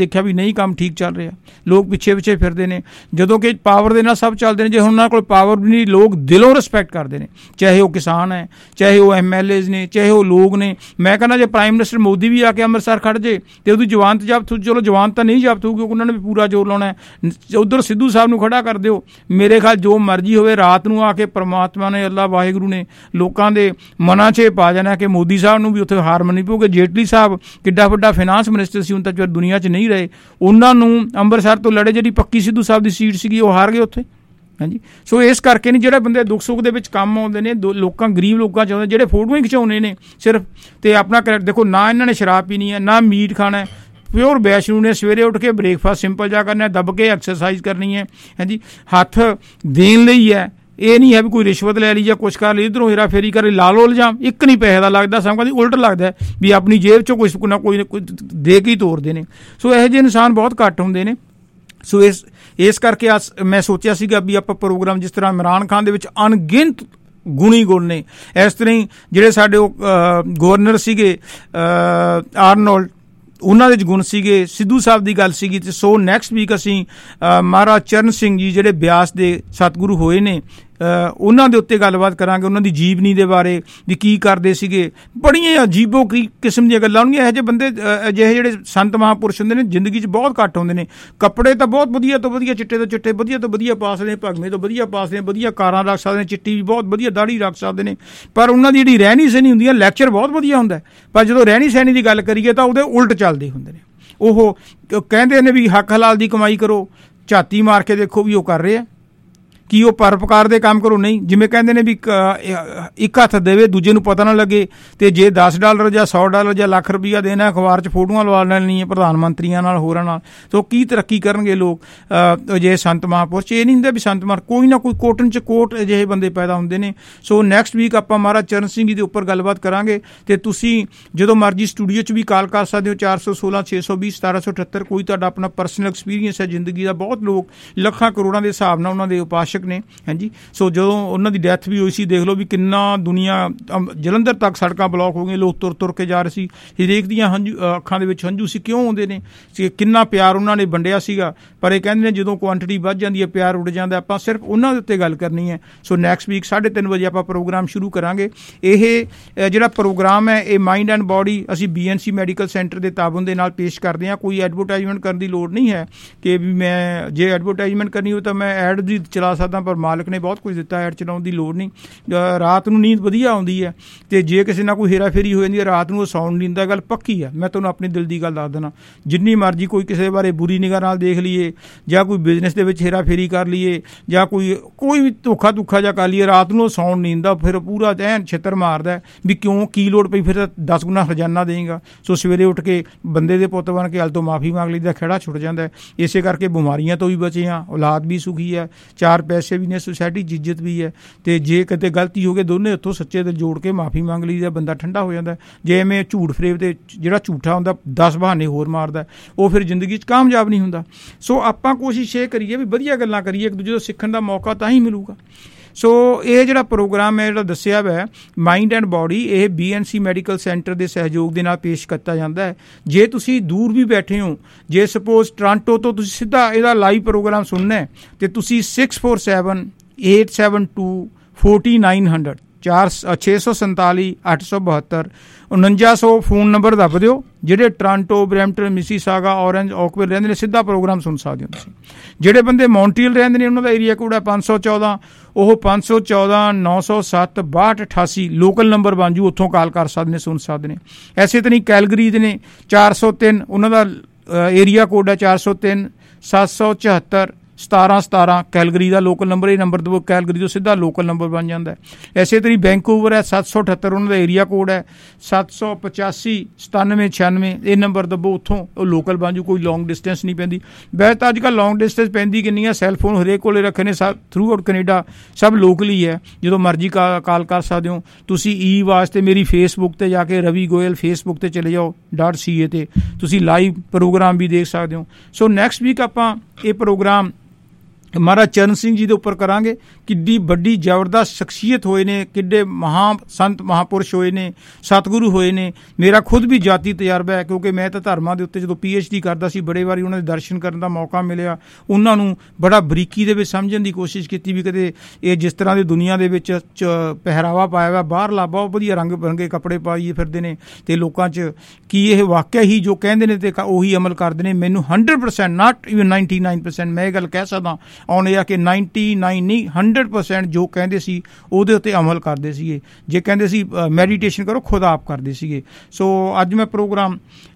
Speaker 8: ਦੇਖਿਆ ਵੀ ਨਹੀਂ ਕੰਮ ਠੀਕ ਚੱਲ ਰਿਹਾ, ਲੋਕ ਪਿੱਛੇ ਪਿੱਛੇ ਫਿਰਦੇ ਨੇ, ਜਦੋਂ ਕਿ ਪਾਵਰ ਦੇ ਨਾਲ ਸਭ ਚੱਲਦੇ ਨੇ। ਜੇ ਹੁਣ ਉਹਨਾਂ ਕੋਲ ਪਾਵਰ ਵੀ ਨਹੀਂ, ਲੋਕ ਦਿਲੋਂ ਰਿਸਪੈਕਟ ਕਰਦੇ ਨੇ, ਚਾਹੇ ਉਹ ਕਿਸਾਨ ਹੈ, ਚਾਹੇ ਉਹ ਐਮ ਐਲ ਏਜ਼ ਨੇ, ਚਾਹੇ ਉਹ ਲੋਕ ਨੇ। ਮੈਂ ਕਹਿੰਦਾ ਜੇ ਪ੍ਰਾਈਮ ਮਿਨਿਸਟਰ ਮੋਦੀ ਵੀ ਆ ਕੇ ਅੰਮ੍ਰਿਤਸਰ ਖੜ੍ਹ ਜੇ ਤੇ ਉਹਦੀ ਜ਼ਮਾਨਤ ਜ਼ਬਤ, ਚਲੋ ਜ਼ਮਾਨਤ ਤਾਂ ਨਹੀਂ ਜ਼ਬਤ ਹੋਊਗੀ ਕਿਉਂਕਿ ਉਹਨਾਂ ਨੇ ਵੀ ਪੂਰਾ ਜ਼ੋਰ ਲਾਉਣਾ ਹੈ। ਉੱਧਰ ਸਿੱਧੂ ਸਾਹਿਬ ਨੂੰ ਖੜਾ ਕਰ ਦਿਓ, ਮੇਰੇ ਖਿਆਲ ਜੋ ਮਰਜ਼ੀ ਹੋਵੇ, ਰਾਤ ਨੂੰ ਆ ਕੇ ਪਰਮਾਤਮਾ ਨੇ, ਅੱਲਾ ਵਾਹਿਗੁਰੂ ਨੇ ਲੋਕਾਂ ਦੇ ਮਨਾਂ 'ਚ ਪਾ ਜਾਣਾ ਕਿ ਮੋਦੀ ਸਾਹਿਬ ਨੂੰ ਵੀ ਉੱਥੇ ਹਾਰ ਮੰਨਣੀ ਪਊਗੀ। ਜੇਟਲੀ ਸਾਹਿਬ ਕਿੱਡਾ ਵੱਡਾ ਫਾਈਨਾਂਸ ਮਿਨਿਸਟਰ ਸੀ, ਹੁਣ ਤੱਕ ਦੁਨੀਆ 'ਚ ਨਹੀਂ ਰਹੇ, ਉਹਨਾਂ ਨੂੰ ਅੰਮ੍ਰਿਤਸਰ ਤੋਂ ਲੜੇ, ਜਿਹੜੀ ਪੱਕੀ ਸਿੱਧੂ ਸਾਹਿਬ ਦੀ ਸੀਟ ਸੀਗੀ ਉਹ ਹਾਰ ਗਏ ਉੱਥੇ। ਹਾਂਜੀ, ਸੋ ਇਸ ਕਰਕੇ ਨਹੀਂ, ਜਿਹੜੇ ਬੰਦੇ ਦੁੱਖ ਸੁੱਖ ਦੇ ਵਿੱਚ ਕੰਮ ਆਉਂਦੇ ਨੇ, ਲੋਕਾਂ ਗਰੀਬ ਲੋਕਾਂ 'ਚ ਆਉਂਦੇ, ਜਿਹੜੇ ਫੋਟੋਆਂ ਹੀ ਖਿਚਾਉਂਦੇ ਨੇ ਸਿਰਫ, ਤੇ ਆਪਣਾ ਕਰੈਕਟ ਦੇਖੋ, ਨਾ ਇਹਨਾਂ ਨੇ ਸ਼ਰਾਬ ਪੀਣੀ ਹੈ, ਨਾ ਮੀਟ ਖਾਣਾ ਹੈ, ਪਿਓਰ ਵੈਸ਼ਨੂ ਨੇ। ਸਵੇਰੇ ਉੱਠ ਕੇ ਬ੍ਰੇਕਫਾਸਟ ਸਿੰਪਲ ਜਾ ਕਰਨਾ, ਦੱਬ ਕੇ ਐਕਸਰਸਾਈਜ਼ ਕਰਨੀ ਹੈ। ਹਾਂਜੀ, ਹੱਥ ਦੇਣ ਲਈ ਹੈ, ਇਹ ਨਹੀਂ ਹੈ ਵੀ ਕੋਈ ਰਿਸ਼ਵਤ ਲੈ ਲਈ ਜਾਂ ਕੁਛ ਕਰ ਲਈ, ਇੱਧਰੋਂ ਹੇਰਾ ਫੇਰੀ ਕਰ ਲਈ, ਲਾ ਲਓ ਇਲਜ਼ਾਮ। ਇੱਕ ਨਹੀਂ ਪੈਸੇ ਦਾ ਲੱਗਦਾ, ਸਭ ਕਦੀ ਉਲਟ ਲੱਗਦਾ ਵੀ ਆਪਣੀ ਜੇਬ 'ਚੋਂ ਕੁਛ ਨਾ ਕੋਈ ਕੋਈ ਦੇ ਕੇ ਹੀ ਤੋਰਦੇ ਨੇ। ਸੋ ਇਹੋ ਜਿਹੇ ਇਨਸਾਨ ਬਹੁਤ ਘੱਟ ਹੁੰਦੇ ਨੇ। ਸੋ ਇਸ ਇਸ ਕਰਕੇ ਅਸ ਮੈਂ ਸੋਚਿਆ ਸੀਗਾ ਵੀ ਆਪਾਂ ਪ੍ਰੋਗਰਾਮ, ਜਿਸ ਤਰ੍ਹਾਂ ਇਮਰਾਨ ਖਾਨ ਦੇ ਵਿੱਚ ਅਣਗਿਣਤ ਗੁਣੀ ਗੁਣ ਨੇ, ਇਸ ਤਰ੍ਹਾਂ ਹੀ ਜਿਹੜੇ ਸਾਡੇ ਉਹ ਗਵਰਨਰ ਸੀਗੇ ਆਰਨੋਲਡ, ਉਹਨਾਂ ਦੇ 'ਚ ਗੁਣ ਸੀਗੇ, ਸਿੱਧੂ ਸਾਹਿਬ ਦੀ ਗੱਲ ਸੀਗੀ। ਤੇ ਸੋ ਨੈਕਸਟ ਵੀਕ ਅਸੀਂ ਮਹਾਰਾਜ ਚਰਨ ਸਿੰਘ ਜੀ ਜਿਹੜੇ ਬਿਆਸ ਦੇ ਸਤਿਗੁਰੂ ਹੋਏ ਨੇ, ਉਹਨਾਂ ਦੇ ਉੱਤੇ ਗੱਲਬਾਤ ਕਰਾਂਗੇ, ਉਹਨਾਂ ਦੀ ਜੀਵਨੀ ਦੇ ਬਾਰੇ ਵੀ ਕੀ ਕਰਦੇ ਸੀਗੇ। ਬੜੀਆਂ ਅਜੀਬੋ ਕੀ ਕਿਸਮ ਦੀਆਂ ਗੱਲਾਂ ਹੋਣਗੀਆਂ। ਇਹੋ ਜਿਹੇ ਬੰਦੇ, ਅਜਿਹੇ ਜਿਹੜੇ ਸੰਤ ਮਹਾਂਪੁਰਸ਼ ਹੁੰਦੇ ਨੇ, ਜ਼ਿੰਦਗੀ 'ਚ ਬਹੁਤ ਘੱਟ ਹੁੰਦੇ ਨੇ। ਕੱਪੜੇ ਤਾਂ ਬਹੁਤ ਵਧੀਆ ਤੋਂ ਵਧੀਆ, ਚਿੱਟੇ ਤੋਂ ਚਿੱਟੇ, ਵਧੀਆ ਤੋਂ ਵਧੀਆ ਪਾ ਸਕਦੇ ਨੇ, ਭਗਵੇਂ ਤੋਂ ਵਧੀਆ ਪਾ ਸਕਦੇ ਨੇ, ਵਧੀਆ ਕਾਰਾਂ ਰੱਖ ਸਕਦੇ ਨੇ, ਚਿੱਟੀ ਵੀ ਬਹੁਤ ਵਧੀਆ ਦਾੜੀ ਰੱਖ ਸਕਦੇ ਨੇ, ਪਰ ਉਹਨਾਂ ਦੀ ਜਿਹੜੀ ਰਹਿਣੀ ਸਹਿਣੀ ਹੁੰਦੀ ਹੈ, ਲੈਕਚਰ ਬਹੁਤ ਵਧੀਆ ਹੁੰਦਾ, ਪਰ ਜਦੋਂ ਰਹਿਣੀ ਸਹਿਣੀ ਦੀ ਗੱਲ ਕਰੀਏ ਤਾਂ ਉਹਦੇ ਉਲਟ ਚੱਲਦੇ ਹੁੰਦੇ ਨੇ। ਉਹ ਕਹਿੰਦੇ ਨੇ ਵੀ ਹੱਕ ਹਲਾਲ ਦੀ ਕਮਾਈ ਕਰੋ, ਝਾਤੀ ਮਾਰ ਕੇ ਦੇਖੋ ਵੀ ਉਹ ਕਰ ਰਹੇ ਆ, ਕੀ ਉਹ ਪਰਪਕਾਰ ਦੇ ਕੰਮ ਕਰੋ? ਨਹੀਂ। ਜਿਵੇਂ ਕਹਿੰਦੇ ਨੇ ਵੀ ਇੱਕ ਹੱਥ ਦੇਵੇ ਦੂਜੇ ਨੂੰ ਪਤਾ ਨਾ ਲੱਗੇ, ਤੇ ਜੇ ਦਸ ਡਾਲਰ ਜਾਂ ਸੌ ਡਾਲਰ ਜਾਂ ਲੱਖ ਰੁਪਈਆ ਦੇਣਾ, ਅਖਬਾਰ 'ਚ ਫੋਟੋਆਂ ਲਵਾ ਲੈਣੀਆਂ ਪ੍ਰਧਾਨ ਮੰਤਰੀਆਂ ਨਾਲ, ਹੋਰਾਂ ਨਾਲ, ਤਾਂ ਕੀ ਤਰੱਕੀ ਕਰਨਗੇ ਲੋਕ ਅਜਿਹੇ ਸੰਤ ਮਹਾਂਪੁਰਸ਼? ਇਹ ਨਹੀਂ ਹੁੰਦਾ ਵੀ ਸੰਤ ਮਹਾਂਪੁਰਸ਼, ਕੋਈ ਨਾ ਕੋਈ ਕੋਟਨ 'ਚ ਕੋਟ ਅਜਿਹੇ ਬੰਦੇ ਪੈਦਾ ਹੁੰਦੇ ਨੇ। ਸੋ ਨੈਕਸਟ ਵੀਕ ਆਪਾਂ ਮਹਾਰਾਜ ਚਰਨ ਸਿੰਘ ਜੀ ਦੇ ਉੱਪਰ ਗੱਲਬਾਤ ਕਰਾਂਗੇ। ਤੇ ਤੁਸੀਂ ਜਦੋਂ ਮਰਜ਼ੀ ਸਟੂਡੀਓ 'ਚ ਵੀ ਕਾਲ ਕਰ ਸਕਦੇ ਹੋ, ਚਾਰ ਸੌ ਸੋਲਾਂ ਛੇ ਸੌ ਵੀਹ ਸਤਾਰਾਂ ਸੌ ਅਠੱਤਰ। ਕੋਈ ਤੁਹਾਡਾ ਆਪਣਾ ਪਰਸਨਲ ਐਕਸਪੀਰੀਅੰਸ ਹੈ ਜ਼ਿੰਦਗੀ ਦਾ। ਬਹੁਤ ਲੋਕ ਲੱਖਾਂ ਕਰੋੜਾਂ ਦੇ ਹਿਸਾਬ ਨਾਲ ਉਹਨਾਂ ਦੇ ਉਪਾਸ਼ਕ ਨੇ। ਹਾਂਜੀ, ਸੋ ਜਦੋਂ ਉਹਨਾਂ ਦੀ ਡੈਥ ਵੀ ਹੋਈ ਸੀ, ਦੇਖ ਲਓ ਵੀ ਕਿੰਨਾ ਦੁਨੀਆ, ਜਲੰਧਰ ਤੱਕ ਸੜਕਾਂ ਬਲੌਕ ਹੋ ਗਈਆਂ, ਲੋਕ ਤੁਰ ਤੁਰ ਕੇ ਜਾ ਰਹੇ ਸੀ, ਹਰੇਕ ਦੀਆਂ ਹੰਝੂ ਅੱਖਾਂ ਦੇ ਵਿੱਚ ਹੰਝੂ ਸੀ। ਕਿਉਂ ਆਉਂਦੇ ਨੇ? ਕਿੰਨਾ ਪਿਆਰ ਉਹਨਾਂ ਨੇ ਵੰਡਿਆ ਸੀਗਾ। ਪਰ ਇਹ ਕਹਿੰਦੇ ਨੇ ਜਦੋਂ ਕੁਆਂਟਿਟੀ ਵੱਧ ਜਾਂਦੀ ਹੈ, ਪਿਆਰ ਉੱਡ ਜਾਂਦਾ। ਆਪਾਂ ਸਿਰਫ ਉਹਨਾਂ ਦੇ ਉੱਤੇ ਗੱਲ ਕਰਨੀ ਹੈ। ਸੋ ਨੈਕਸਟ ਵੀਕ ਸਾਢੇ ਤਿੰਨ ਵਜੇ ਆਪਾਂ ਪ੍ਰੋਗਰਾਮ ਸ਼ੁਰੂ ਕਰਾਂਗੇ। ਇਹ ਜਿਹੜਾ ਪ੍ਰੋਗਰਾਮ ਹੈ, ਇਹ ਮਾਈਂਡ ਐਂਡ ਬੋਡੀ ਅਸੀਂ B N C medical centre ਦੇ ਤਾਬਨ ਦੇ ਨਾਲ ਪੇਸ਼ ਕਰਦੇ ਹਾਂ। ਕੋਈ ਐਡਵਰਟਾਈਜ਼ਮੈਂਟ ਕਰਨ ਦੀ ਲੋੜ ਨਹੀਂ ਹੈ ਕਿ ਵੀ ਮੈਂ ਜੇ ਐਡਵਰਟਾਈਜ਼ਮੈਂਟ ਕਰਨੀ ਹੋ ਤਾਂ ਮੈਂ ਐਡ ਵੀ ਚਲਾ ਸਕਦਾ, ਪਰ ਮਾਲਕ ਨੇ ਬਹੁਤ ਕੁਝ ਦਿੱਤਾ, ਐਡ ਚਲਾਉਣ ਦੀ ਲੋੜ ਨਹੀਂ। ਰਾਤ ਨੂੰ ਨੀਂਦ ਵਧੀਆ ਆਉਂਦੀ ਹੈ, ਤੇ ਜੇ ਕਿਸੇ ਨਾਲ ਕੋਈ ਹੇਰਾ ਫੇਰੀ ਹੋ ਜਾਂਦੀ ਹੈ ਰਾਤ ਨੂੰ, ਉਹ ਸੌਣ ਨੀਂਦ ਦਾ ਗੱਲ ਪੱਕੀ ਹੈ। ਮੈਂ ਤੁਹਾਨੂੰ ਆਪਣੀ ਦਿਲ ਦੀ ਗੱਲ ਦੱਸ ਦੇਣਾ, ਜਿੰਨੀ ਮਰਜ਼ੀ ਕੋਈ ਕਿਸੇ ਬਾਰੇ ਬੁਰੀ ਨਿਗਾਹ ਨਾਲ ਦੇਖ ਲਈਏ, ਜਾਂ ਕੋਈ ਬਿਜ਼ਨਸ ਦੇ ਵਿੱਚ ਹੇਰਾ ਫੇਰੀ ਕਰ ਲਈਏ, ਜਾਂ ਕੋਈ ਕੋਈ ਵੀ ਧੋਖਾ ਧੁੱਖਾ ਜਾਂ ਕਰ ਲਈਏ, ਰਾਤ ਨੂੰ ਉਹ ਸੌਣ ਨੀਂਦ ਦਾ ਫਿਰ ਪੂਰਾ ਐਨ ਛਿੱਤਰ ਮਾਰਦਾ ਵੀ ਕਿਉਂ, ਕੀ ਲੋੜ ਪਈ, ਫਿਰ ਦਸ ਗੁਣਾ ਹਰਜਾਨਾ ਦੇਏਗਾ। ਸੋ ਸਵੇਰੇ ਉੱਠ ਕੇ ਬੰਦੇ ਦੇ ਪੁੱਤ ਬਣ ਕੇ ਹਲ ਤੋਂ ਮਾਫੀ ਮੰਗ ਲਈਦਾ, ਖਹਿੜਾ ਛੁੱਟ ਜਾਂਦਾ। ਇਸੇ ਕਰਕੇ ਬਿਮਾਰੀਆਂ ਤੋਂ ਵੀ ਬਚੇ ਹਾਂ, ਔਲਾਦ ਵੀ ਸੁਖੀ ਹੈ, ਚਾਰ ਪੈਸੇ ਵੀ ਨੇ, ਸੁਸਾਇਟੀ 'ਚ ਇੱਜ਼ਤ ਵੀ ਹੈ। ਤੇ ਜੇ ਕਿਤੇ ਗਲਤੀ ਹੋ ਗਈ, ਦੋਨੇ ਹੱਥੋਂ ਸੱਚੇ ਦਿਲ ਜੋੜ ਕੇ ਮਾਫੀ ਮੰਗ ਲਈਦਾ, ਬੰਦਾ ਠੰਡਾ ਹੋ ਜਾਂਦਾ। ਜੇ ਐਵੇਂ ਝੂਠ ਫਰੇਬ ਤੇ ਜਿਹੜਾ ਝੂਠਾ ਹੁੰਦਾ ਦਸ ਬਹਾਨੇ ਹੋਰ ਮਾਰਦਾ, ਉਹ ਫਿਰ ਜ਼ਿੰਦਗੀ 'ਚ ਕਾਮਯਾਬ ਨਹੀਂ ਹੁੰਦਾ। ਸੋ ਆਪਾਂ ਕੋਸ਼ਿਸ਼ ਇਹ ਕਰੀਏ ਵੀ ਵਧੀਆ ਗੱਲਾਂ ਕਰੀਏ, ਇੱਕ ਦੂਜੇ ਤੋਂ ਸਿੱਖਣ ਦਾ ਮੌਕਾ ਤਾਂ ਹੀ ਮਿਲੂਗਾ। ਸੋ ਇਹ ਜਿਹੜਾ ਪ੍ਰੋਗਰਾਮ ਹੈ, ਜਿਹੜਾ ਦੱਸਿਆ ਵਾ ਮਾਈਂਡ ਐਂਡ ਬੋਡੀ, ਇਹ B N C medical centre ਦੇ ਸਹਿਯੋਗ ਦੇ ਨਾਲ ਪੇਸ਼ ਕੀਤਾ ਜਾਂਦਾ ਹੈ। ਜੇ ਤੁਸੀਂ ਦੂਰ ਵੀ ਬੈਠੇ ਹੋ, ਜੇ ਸਪੋਜ਼ ਟੋਰਾਂਟੋ ਤੋਂ ਤੁਸੀਂ ਸਿੱਧਾ ਇਹਦਾ ਲਾਈਵ ਪ੍ਰੋਗਰਾਮ ਸੁਣਨਾ ਹੈ, ਤੇ ਤੁਸੀਂ six four seven eight seven two forty nine hundred ਚਾਰ ਛੇ ਸੌ ਸੰਤਾਲੀ ਅੱਠ ਸੌ ਬਹੱਤਰ ਉਣੰਜਾ ਸੌ ਫੋਨ ਨੰਬਰ ਦੱਬ ਦਿਓ। ਜਿਹੜੇ Toronto, Brampton, Mississauga, Orange, Oakville ਰਹਿੰਦੇ ਨੇ, ਸਿੱਧਾ ਪ੍ਰੋਗਰਾਮ ਸੁਣ ਸਕਦੇ ਹੋ ਤੁਸੀਂ। ਜਿਹੜੇ ਬੰਦੇ ਮੌਂਟਰੀਅਲ ਰਹਿੰਦੇ ਨੇ, ਉਹਨਾਂ ਦਾ ਏਰੀਆ ਕੋਡ ਹੈ ਪੰਜ ਸੌ ਚੌਦਾਂ, ਉਹ ਪੰਜ ਸੌ ਚੌਦਾਂ ਨੌ ਸੌ ਸੱਤ ਬਾਹਠ ਅਠਾਸੀ ਲੋਕਲ ਨੰਬਰ ਬਣ ਜੂ, ਉੱਥੋਂ ਕਾਲ ਕਰ ਸਕਦੇ ਨੇ, ਸੁਣ ਸਕਦੇ ਨੇ। ਐਸੇ ਤਰ੍ਹਾਂ ਕੈਲਗਰੀ ਦੇ ਨੇ ਚਾਰ ਸੌ ਤਿੰਨ, ਉਹਨਾਂ ਦਾ ਏਰੀਆ ਕੋਡ ਹੈ ਚਾਰ ਸੌ ਤਿੰਨ ਸੱਤ ਸੌ ਚੁਹੱਤਰ ਸਤਾਰਾਂ ਸਤਾਰਾਂ ਕੈਲਗਰੀ ਦਾ ਲੋਕਲ ਨੰਬਰ। ਇਹ ਨੰਬਰ ਤੋਂ ਕੈਲਗਰੀ ਤੋਂ ਸਿੱਧਾ ਲੋਕਲ ਨੰਬਰ ਬਣ ਜਾਂਦਾ। ਐਸੇ ਤਰੀ ਵੈਂਕੂਵਰ ਹੈ ਸੱਤ ਸੌ ਅਠੱਤਰ, ਉਹਨਾਂ ਦਾ ਏਰੀਆ ਕੋਡ ਹੈ ਸੱਤ ਸੌ ਪਚਾਸੀ ਸਤਾਨਵੇਂ ਛਿਆਨਵੇਂ, ਇਹ ਨੰਬਰ ਦੱਬੋ, ਉੱਥੋਂ ਉਹ ਲੋਕਲ ਬਣ ਜੂ। ਕੋਈ ਲੌਂਗ ਡਿਸਟੈਂਸ ਨਹੀਂ ਪੈਂਦੀ। ਵੈਸੇ ਤਾਂ ਅੱਜ ਕੱਲ੍ਹ ਲੌਂਗ ਡਿਸਟੈਂਸ ਪੈਂਦੀ ਕਿੰਨੀ ਆ, ਸੈੱਲ ਫੋਨ ਹਰੇਕ ਕੋਲੇ ਰੱਖੇ ਨੇ, ਸਭ ਥਰੂ ਆਊਟ ਕੈਨੇਡਾ, ਸਭ ਲੋਕਲੀ ਹੈ। ਜਦੋਂ ਮਰਜ਼ੀ ਕਾ ਕਾਲ ਕਰ ਸਕਦੇ ਹੋ ਤੁਸੀਂ। ਈ ਵਾਸਤੇ ਮੇਰੀ ਫੇਸਬੁੱਕ 'ਤੇ ਜਾ ਕੇ ਰਵੀ ਗੋਇਲ ਫੇਸਬੁੱਕ 'ਤੇ ਚਲੇ ਜਾਓ ਡਾਟ ਸੀ ਏ 'ਤੇ, ਤੁਸੀਂ ਲਾਈਵ ਪ੍ਰੋਗਰਾਮ ਵੀ ਦੇਖ ਸਕਦੇ ਹੋ। ਸੋ ਨੈਕਸਟ ਵੀਕ ਆਪਾਂ ਇਹ ਪ੍ਰੋਗਰਾਮ महाराज चरण सिंह जी ਦੇ ਉੱਪਰ ਕਰਾਂਗੇ। ਕਿੱਡੀ ਵੱਡੀ ਜ਼ਬਰਦਸਤ ਸ਼ਖਸੀਅਤ ਹੋਏ ਨੇ, ਕਿੱਡੇ ਮਹਾ ਸੰਤ ਮਹਾਪੁਰਸ਼ ਹੋਏ ਨੇ, ਸਤਿਗੁਰੂ ਹੋਏ ਨੇ। ਮੇਰਾ ਖੁਦ ਵੀ ਜਾਤੀ ਤਜਰਬਾ ਹੈ, ਕਿਉਂਕਿ ਮੈਂ ਤਾਂ ਧਰਮਾਂ ਦੇ ਉੱਤੇ ਜਦੋਂ ਪੀ ਐਚ ਡੀ ਕਰਦਾ ਸੀ ਬੜੇ ਵਾਰੀ ਉਹਨਾਂ ਦੇ ਦਰਸ਼ਨ ਕਰਨ ਦਾ ਮੌਕਾ ਮਿਲਿਆ। ਉਹਨਾਂ ਨੂੰ ਬੜਾ ਬਰੀਕੀ ਦੇ ਵਿੱਚ ਸਮਝਣ ਦੀ ਕੋਸ਼ਿਸ਼ ਕੀਤੀ ਵੀ ਕਦੇ ਇਹ ਜਿਸ ਤਰ੍ਹਾਂ ਦੀ ਦੁਨੀਆ ਦੇ ਵਿੱਚ ਪਹਿਰਾਵਾ ਪਾਇਆ ਹੋਇਆ ਬਾਹਰਲਾ ਬਹੁਤ ਵਧੀਆ ਰੰਗ ਬਿਰੰਗੇ ਕੱਪੜੇ ਪਾਈਏ ਫਿਰਦੇ ਨੇ ਅਤੇ ਲੋਕਾਂ 'ਚ ਕੀ ਇਹ ਵਾਕਿਆ ਹੀ ਜੋ ਕਹਿੰਦੇ ਨੇ ਅਤੇ ਉਹੀ ਅਮਲ ਕਰਦੇ ਨੇ। ਮੈਨੂੰ hundred percent not even ninety nine percent ਮੈਂ ਇਹ ਗੱਲ ਕਹਿ ਸਕਦਾ ਆਉਣੇ ਆ ਕਿ ਨਾਈਨਟੀ ਨਾਈਨ ਨਹੀਂ ਹੰਡਰਡ ਪਰਸੈਂਟ ਜੋ ਕਹਿੰਦੇ ਸੀ ਉਹਦੇ ਉੱਤੇ ਅਮਲ ਕਰਦੇ ਸੀਗੇ। ਜੇ ਕਹਿੰਦੇ ਸੀ ਮੈਡੀਟੇਸ਼ਨ ਕਰੋ, ਖੁਦ ਆਪ ਕਰਦੇ ਸੀਗੇ। ਸੋ ਅੱਜ ਮੈਂ ਪ੍ਰੋਗਰਾਮ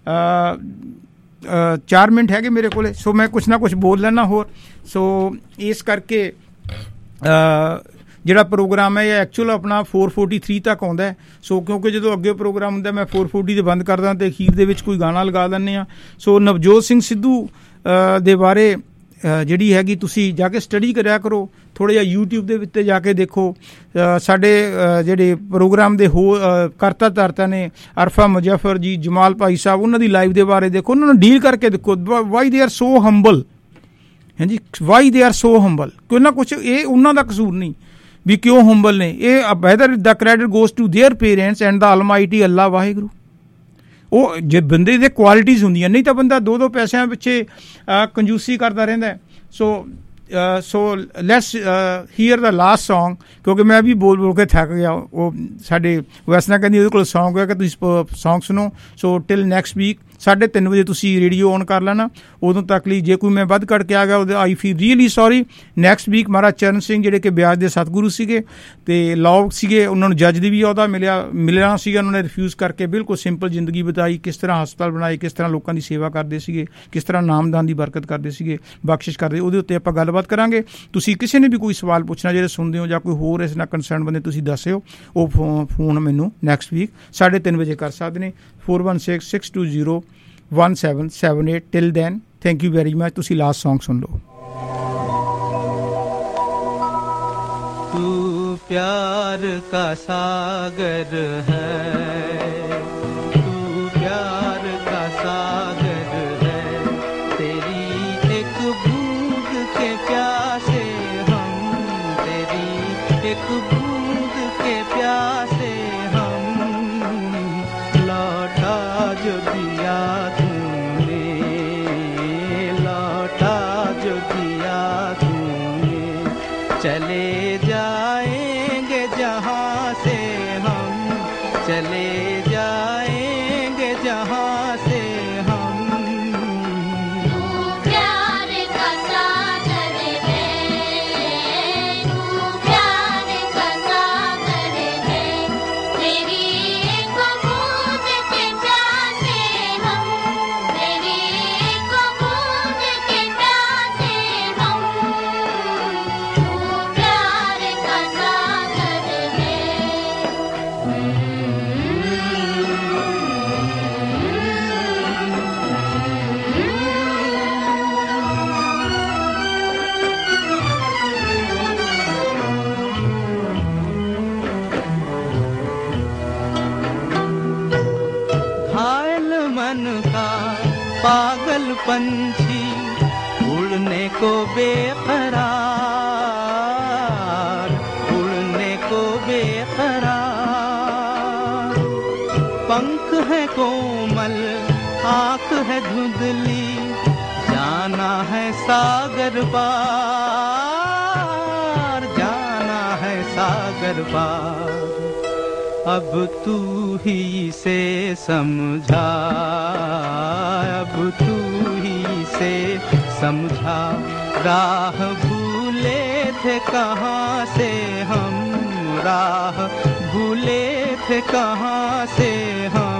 Speaker 8: ਚਾਰ ਮਿੰਟ ਹੈਗੇ ਮੇਰੇ ਕੋਲ, ਸੋ ਮੈਂ ਕੁਛ ਨਾ ਕੁਛ ਬੋਲ ਲੈਣਾ ਹੋਰ। ਸੋ ਇਸ ਕਰਕੇ ਜਿਹੜਾ ਪ੍ਰੋਗਰਾਮ ਹੈ ਇਹ ਐਕਚੁਅਲ ਆਪਣਾ ਫੋਰ ਫੋਰਟੀ ਥ੍ਰੀ ਤੱਕ ਆਉਂਦਾ। ਸੋ ਕਿਉਂਕਿ ਜਦੋਂ ਅੱਗੇ ਪ੍ਰੋਗਰਾਮ ਹੁੰਦਾ ਮੈਂ ਫੋਰ ਫੋਰਟੀ 'ਤੇ ਬੰਦ ਕਰਦਾ ਅਤੇ ਅਖੀਰ ਦੇ ਵਿੱਚ ਕੋਈ ਗਾਣਾ ਲਗਾ ਦਿੰਦੇ ਹਾਂ। ਸੋ ਨਵਜੋਤ ਸਿੰਘ ਸਿੱਧੂ ਦੇ ਬਾਰੇ ਜਿਹੜੀ ਹੈਗੀ ਤੁਸੀਂ ਜਾ ਕੇ ਸਟੱਡੀ ਕਰਿਆ ਕਰੋ, ਥੋੜ੍ਹਾ ਜਿਹਾ ਯੂਟਿਊਬ ਦੇ ਉੱਤੇ ਜਾ ਕੇ ਦੇਖੋ। ਸਾਡੇ ਜਿਹੜੇ ਪ੍ਰੋਗਰਾਮ ਦੇ ਹੋ ਕਰਤਾ ਧਰਤਾ ਨੇ ਅਰਫਾ ਮੁਜ਼ੱਫਰ ਜੀ, ਜਮਾਲ ਭਾਈ ਸਾਹਿਬ, ਉਹਨਾਂ ਦੀ ਲਾਈਵ ਦੇ ਬਾਰੇ ਦੇਖੋ, ਉਹਨਾਂ ਨੂੰ ਡੀਲ ਕਰਕੇ ਦੇਖੋ। Why they are so humble, ਹਾਂਜੀ, why they are so humble. ਕੋਈ ਨਾ ਕੁਛ ਇਹ ਉਹਨਾਂ ਦਾ ਕਸੂਰ ਨਹੀਂ ਵੀ ਕਿਉਂ ਹੰਬਲ ਨੇ। ਇਹ whether the credit goes to their parents and the almighty Allah Waheguru. ਉਹ ਜੇ ਬੰਦੇ ਦੇ ਕੁਆਲਿਟੀਜ਼ ਹੁੰਦੀਆਂ, ਨਹੀਂ ਤਾਂ ਬੰਦਾ ਦੋ ਦੋ ਪੈਸਿਆਂ ਪਿੱਛੇ ਕੰਜੂਸੀ ਕਰਦਾ ਰਹਿੰਦਾ। So so let's hear the last song, ਕਿਉਂਕਿ ਮੈਂ ਵੀ ਬੋਲ ਬੋਲ ਕੇ ਥੱਕ ਗਿਆ। ਉਹ ਸਾਡੇ ਵੈਸਨਾ ਕਹਿੰਦੀ ਉਹਦੇ ਕੋਲ ਸੌਂਗ ਹੈ ਕਿ ਤੁਸੀਂ ਸੌਂਗ ਸੁਣੋ। ਸੋ ਟਿਲ ਨੈਕਸਟ ਵੀਕ ਸਾਢੇ ਤਿੰਨ ਵਜੇ ਤੁਸੀਂ ਰੇਡੀਓ ਔਨ ਕਰ ਲੈਣਾ। ਉਦੋਂ ਤੱਕ ਲਈ ਜੇ ਕੋਈ ਮੈਂ ਵੱਧ ਕੱਢ ਕੇ ਆ ਗਿਆ ਉਹਦੇ I feel really sorry. Next week Maharaj Charan Singh ਜਿਹੜੇ ਕਿ ਬਿਆਸ ਦੇ ਸਤਿਗੁਰੂ ਸੀਗੇ ਅਤੇ ਲੋਕ ਸੀਗੇ, ਉਹਨਾਂ ਨੂੰ ਜੱਜ ਦੀ ਵੀ ਅਹੁਦਾ ਮਿਲਿਆ ਮਿਲਣਾ ਸੀਗਾ। ਉਹਨਾਂ ਨੇ ਰਿਫਿਊਜ਼ ਕਰਕੇ ਬਿਲਕੁਲ ਸਿੰਪਲ ਜ਼ਿੰਦਗੀ ਬਿਤਾਈ, ਕਿਸ ਤਰ੍ਹਾਂ ਹਸਪਤਾਲ ਬਣਾਏ, ਕਿਸ ਤਰ੍ਹਾਂ ਲੋਕਾਂ ਦੀ ਸੇਵਾ ਕਰਦੇ ਸੀਗੇ, ਕਿਸ ਤਰ੍ਹਾਂ ਨਾਮਦਾਨ ਦੀ ਬਰਕਤ ਕਰਦੇ ਸੀਗੇ, ਬਖਸ਼ਿਸ਼ ਕਰਦੇ। ਉਹਦੇ ਉੱਤੇ ਆਪਾਂ ਗੱਲਬਾਤ ਕਰਾਂਗੇ। ਤੁਸੀਂ ਕਿਸੇ ਨੇ ਵੀ ਕੋਈ ਸਵਾਲ ਪੁੱਛਣਾ ਜਿਹੜੇ ਸੁਣਦੇ ਹੋ ਜਾਂ ਕੋਈ ਹੋਰ ਇਸ ਨਾਲ ਕੰਸਰਨ ਬੰਦੇ ਤੁਸੀਂ ਦੱਸਿਓ। ਉਹ ਫੋ ਫੋਨ ਮੈਨੂੰ ਨੈਕਸਟ ਵੀਕ ਸਾਢੇ ਤਿੰਨ ਵਜੇ ਕਰ ਸਕਦੇ ਨੇ four one six six two zero one seven seven eight. Till then thank you very much. तुसी लास्ट सॉन्ग सुन लो।
Speaker 17: तू प्यार का सागर है, तू प्यार का सागर है, तेरी एक बूंद के प्यासे हम, तेरी एक बूंद के प्यासे हम, लौटा जो दिया चले जाएंगे जहाँ से हम, चले जाएंगे जहाँ से हम।
Speaker 18: तू प्यार का सागर है, तू प्यार का सागर है, तेरी एक बूंद के प्यासे हम, तेरी एक बूंद के प्यासे हम।
Speaker 17: पागल पंछी उड़ने को बेकरार, उड़ने को बेकरार, पंख है कोमल, आँख है धुंधली, जाना है सागर पार, जाना है सागर पार। अब तू ही से समझा, अब तू ही से समझा, राह भूले थे कहाँ से हम, राह भूले थे कहाँ से हम।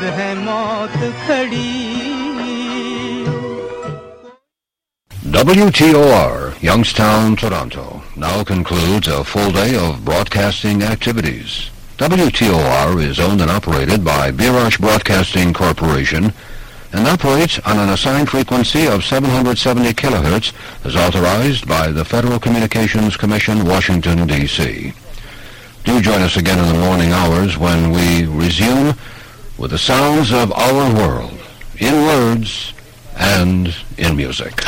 Speaker 17: है मौत खड़ी।
Speaker 19: W T O R, Youngstown, Toronto, now concludes a full day of broadcasting activities. W T O R is owned and operated by Birash Broadcasting Corporation and operates on an assigned frequency of seven hundred seventy kilohertz as authorized by the Federal Communications Commission, Washington, D C Do join us again in the morning hours when we resume with the sounds of our world, in words and in music.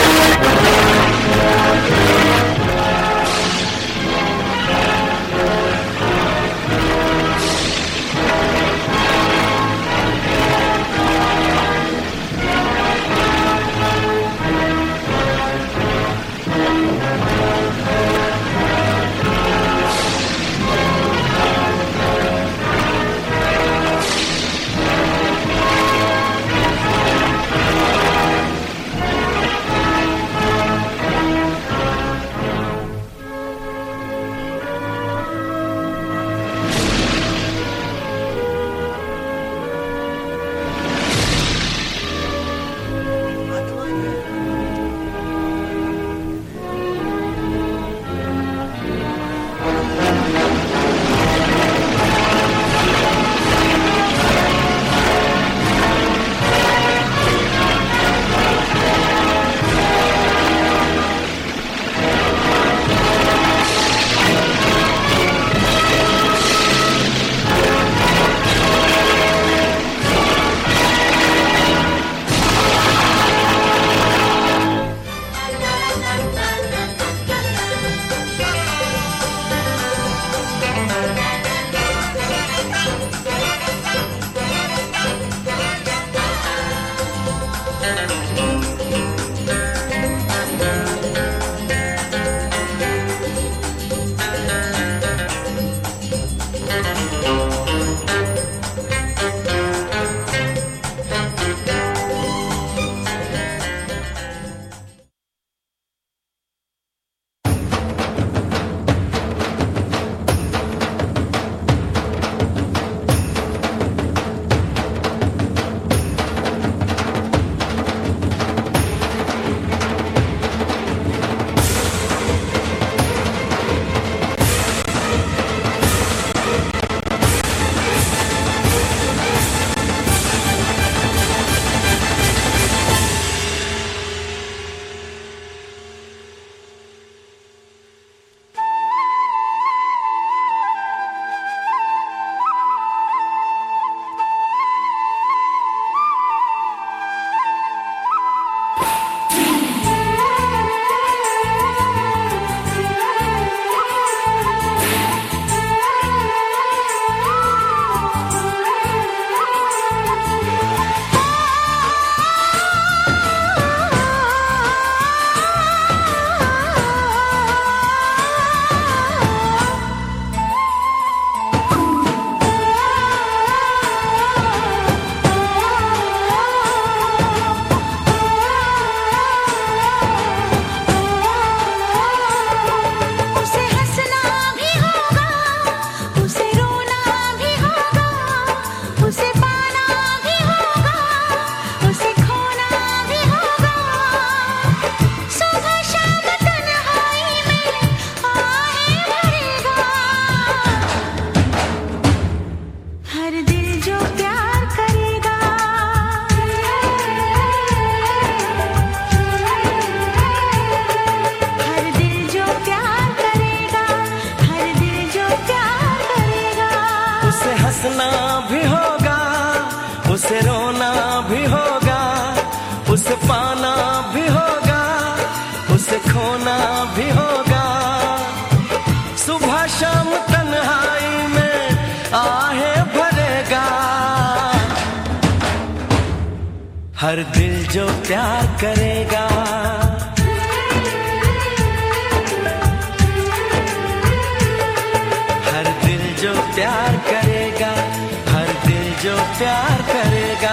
Speaker 20: उसे रोना भी होगा, उसे पाना भी होगा, उसे खोना भी होगा। सुबह शाम तन्हाई में आहे भरेगा। हर दिल जो प्यार करेगा, हर दिल जो प्यार करेगा, हर दिल जो प्यार करेगा।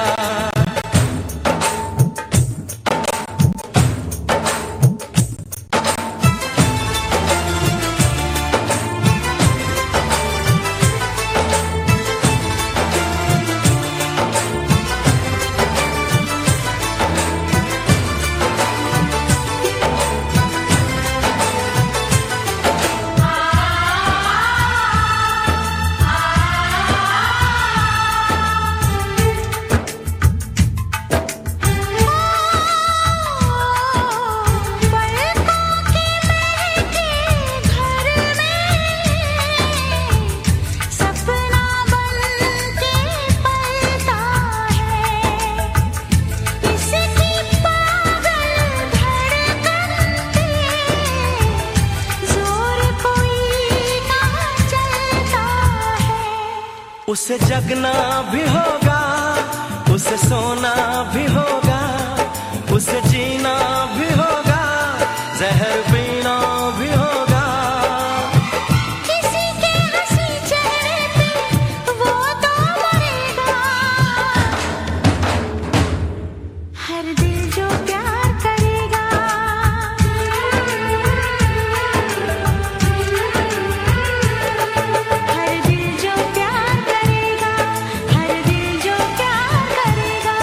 Speaker 20: उसे जगना भी होगा, उसे सोना भी होगा, उसे जीना भी होगा, जहर पीना भी होगा।
Speaker 18: किसी के हंसी चेहरे पे वो तो मरेगा। हर दिल जो प्यार करेगा, हर दिल जो प्यार करेगा, हर दिल जो प्यार करेगा।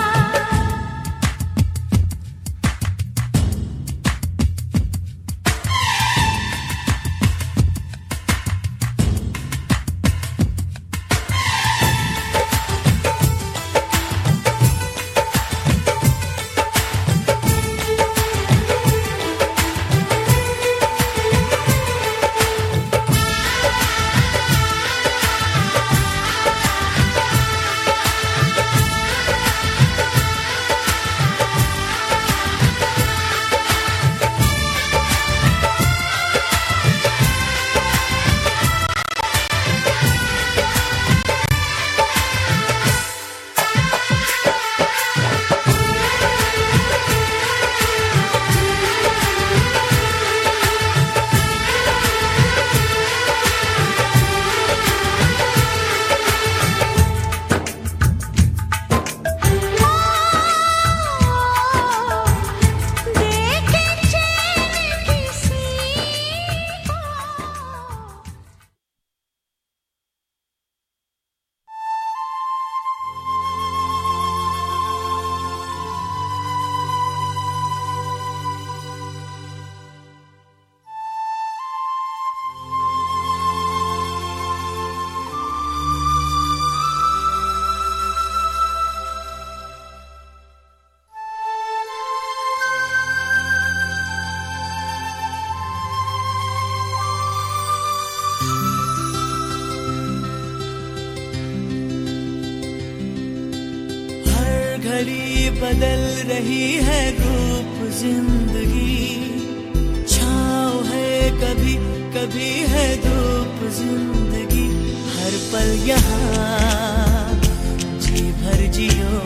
Speaker 20: घड़ी बदल रही है रूप जिंदगी, छाँव है कभी कभी है धूप जिंदगी, हर पल यहाँ जी भर जियो,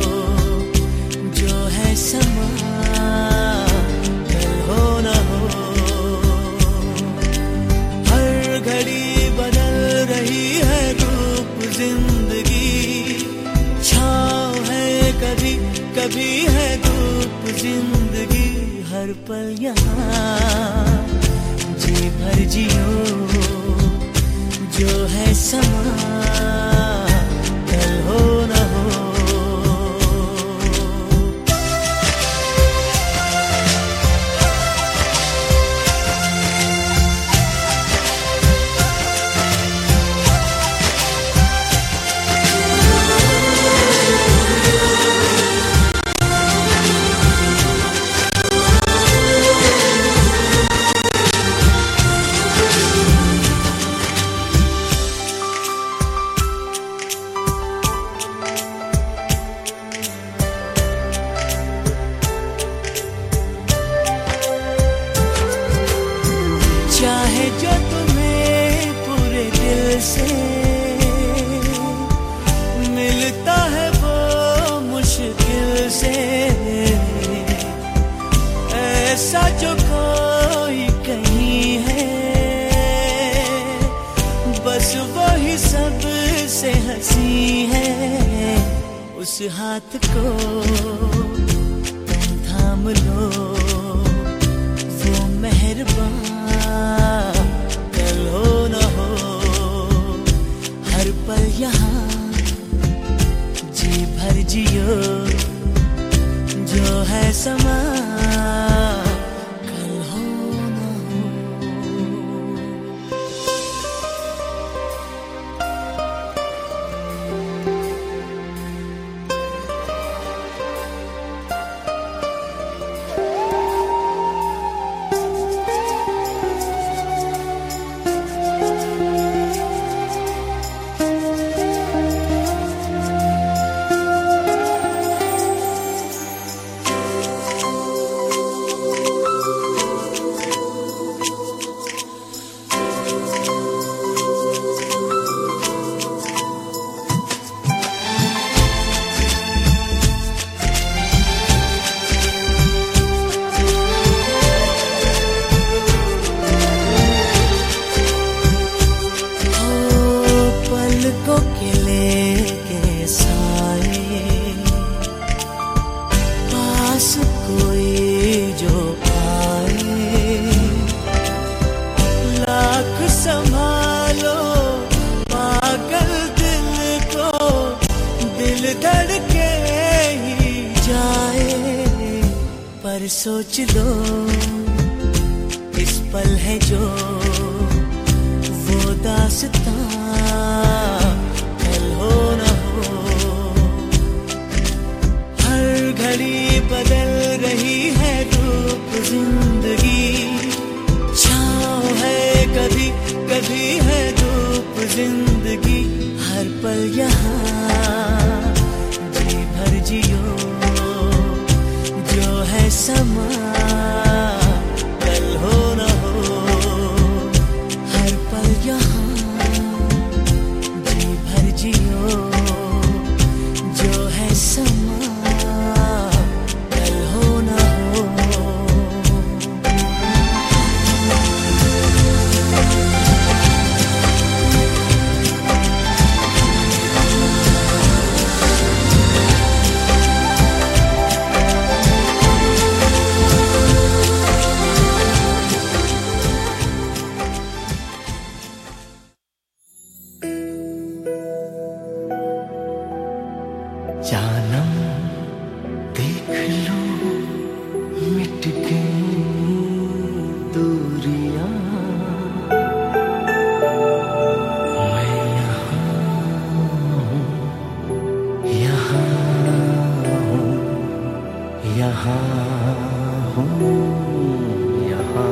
Speaker 20: जो है समा कल हो न हो। हर घड़ी बदल रही है रूप जिंदगी, छाँव है कभी कभी है धूप जिंदगी, हर पल यहाँ जी भर जियो, जो है समा कल हो न हो। चाहे जो तुम्हें पूरे दिल से मिलता है वो मुश्किल से, ऐसा जो कोई कहीं है, बस वही सबसे हंसी है। उस हाथ को तुम थाम लो, वो मेहरबान कल हो न हो। हर पल यहाँ जी भर जियो, जो है समा कल हो न हो। पर सोच लो इस पल है जो वो दास्तां कल हो न हो। हर घड़ी बदल रही है रूप जिंदगी, छाँव है कभी कभी है धूप जिंदगी। हर पल यहाँ जी भर जियो जो है समा कल हो न हो। हर पल यहाँ जी भर जियो जो है समा कल हो न हो। जानम देख लो मिट गई दूरियां, मैं यहाँ हूँ, यहाँ हूँ, यहाँ हूँ, यहाँ।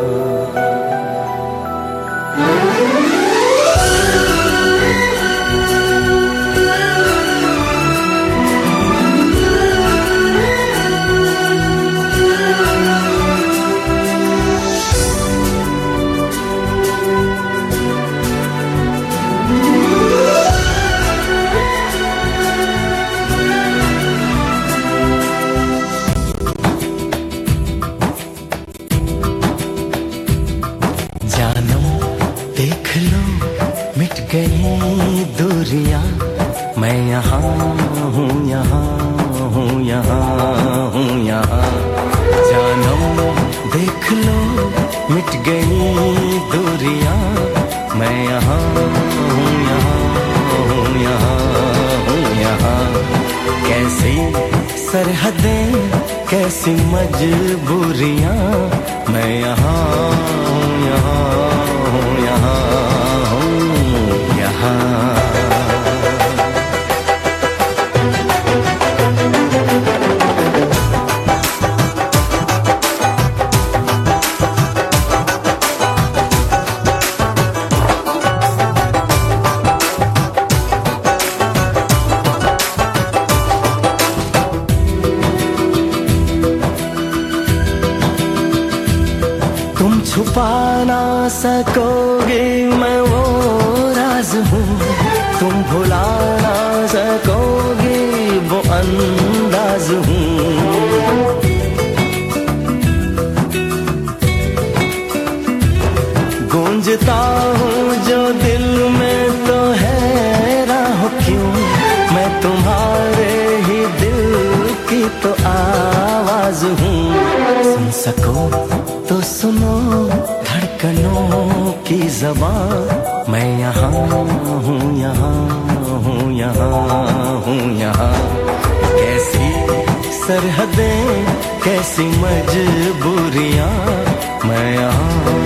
Speaker 20: गई दूरियां, मैं यहाँ हूँ, यहाँ हूँ, यहाँ हूँ, यहाँ। जानम देख लो मिट गई दूरियां, मैं यहाँ हूँ, यहाँ हूँ, यहाँ हूँ, यहाँ। कैसी सरहदें कैसी मजबूरियां, मैं यहाँ हूँ, यहाँ हूँ, यहाँ हूँ, यहाँ। तुम छुपा ना सकोगे मैं वो राज हूँ, तुम भुला ना सकोगे वो अंदाज हूँ। गूंजता हूँ जो दिल में तो है राह क्यों, मैं तुम्हारे ही दिल की तो आवाज हूँ। सुन सको तो सुनो धड़कनों की ज़बान, मैं यहाँ हूँ, यहाँ हूँ, यहाँ हूँ, यहाँ। कैसी सरहदें कैसी मजबूरियाँ, मैं यहाँ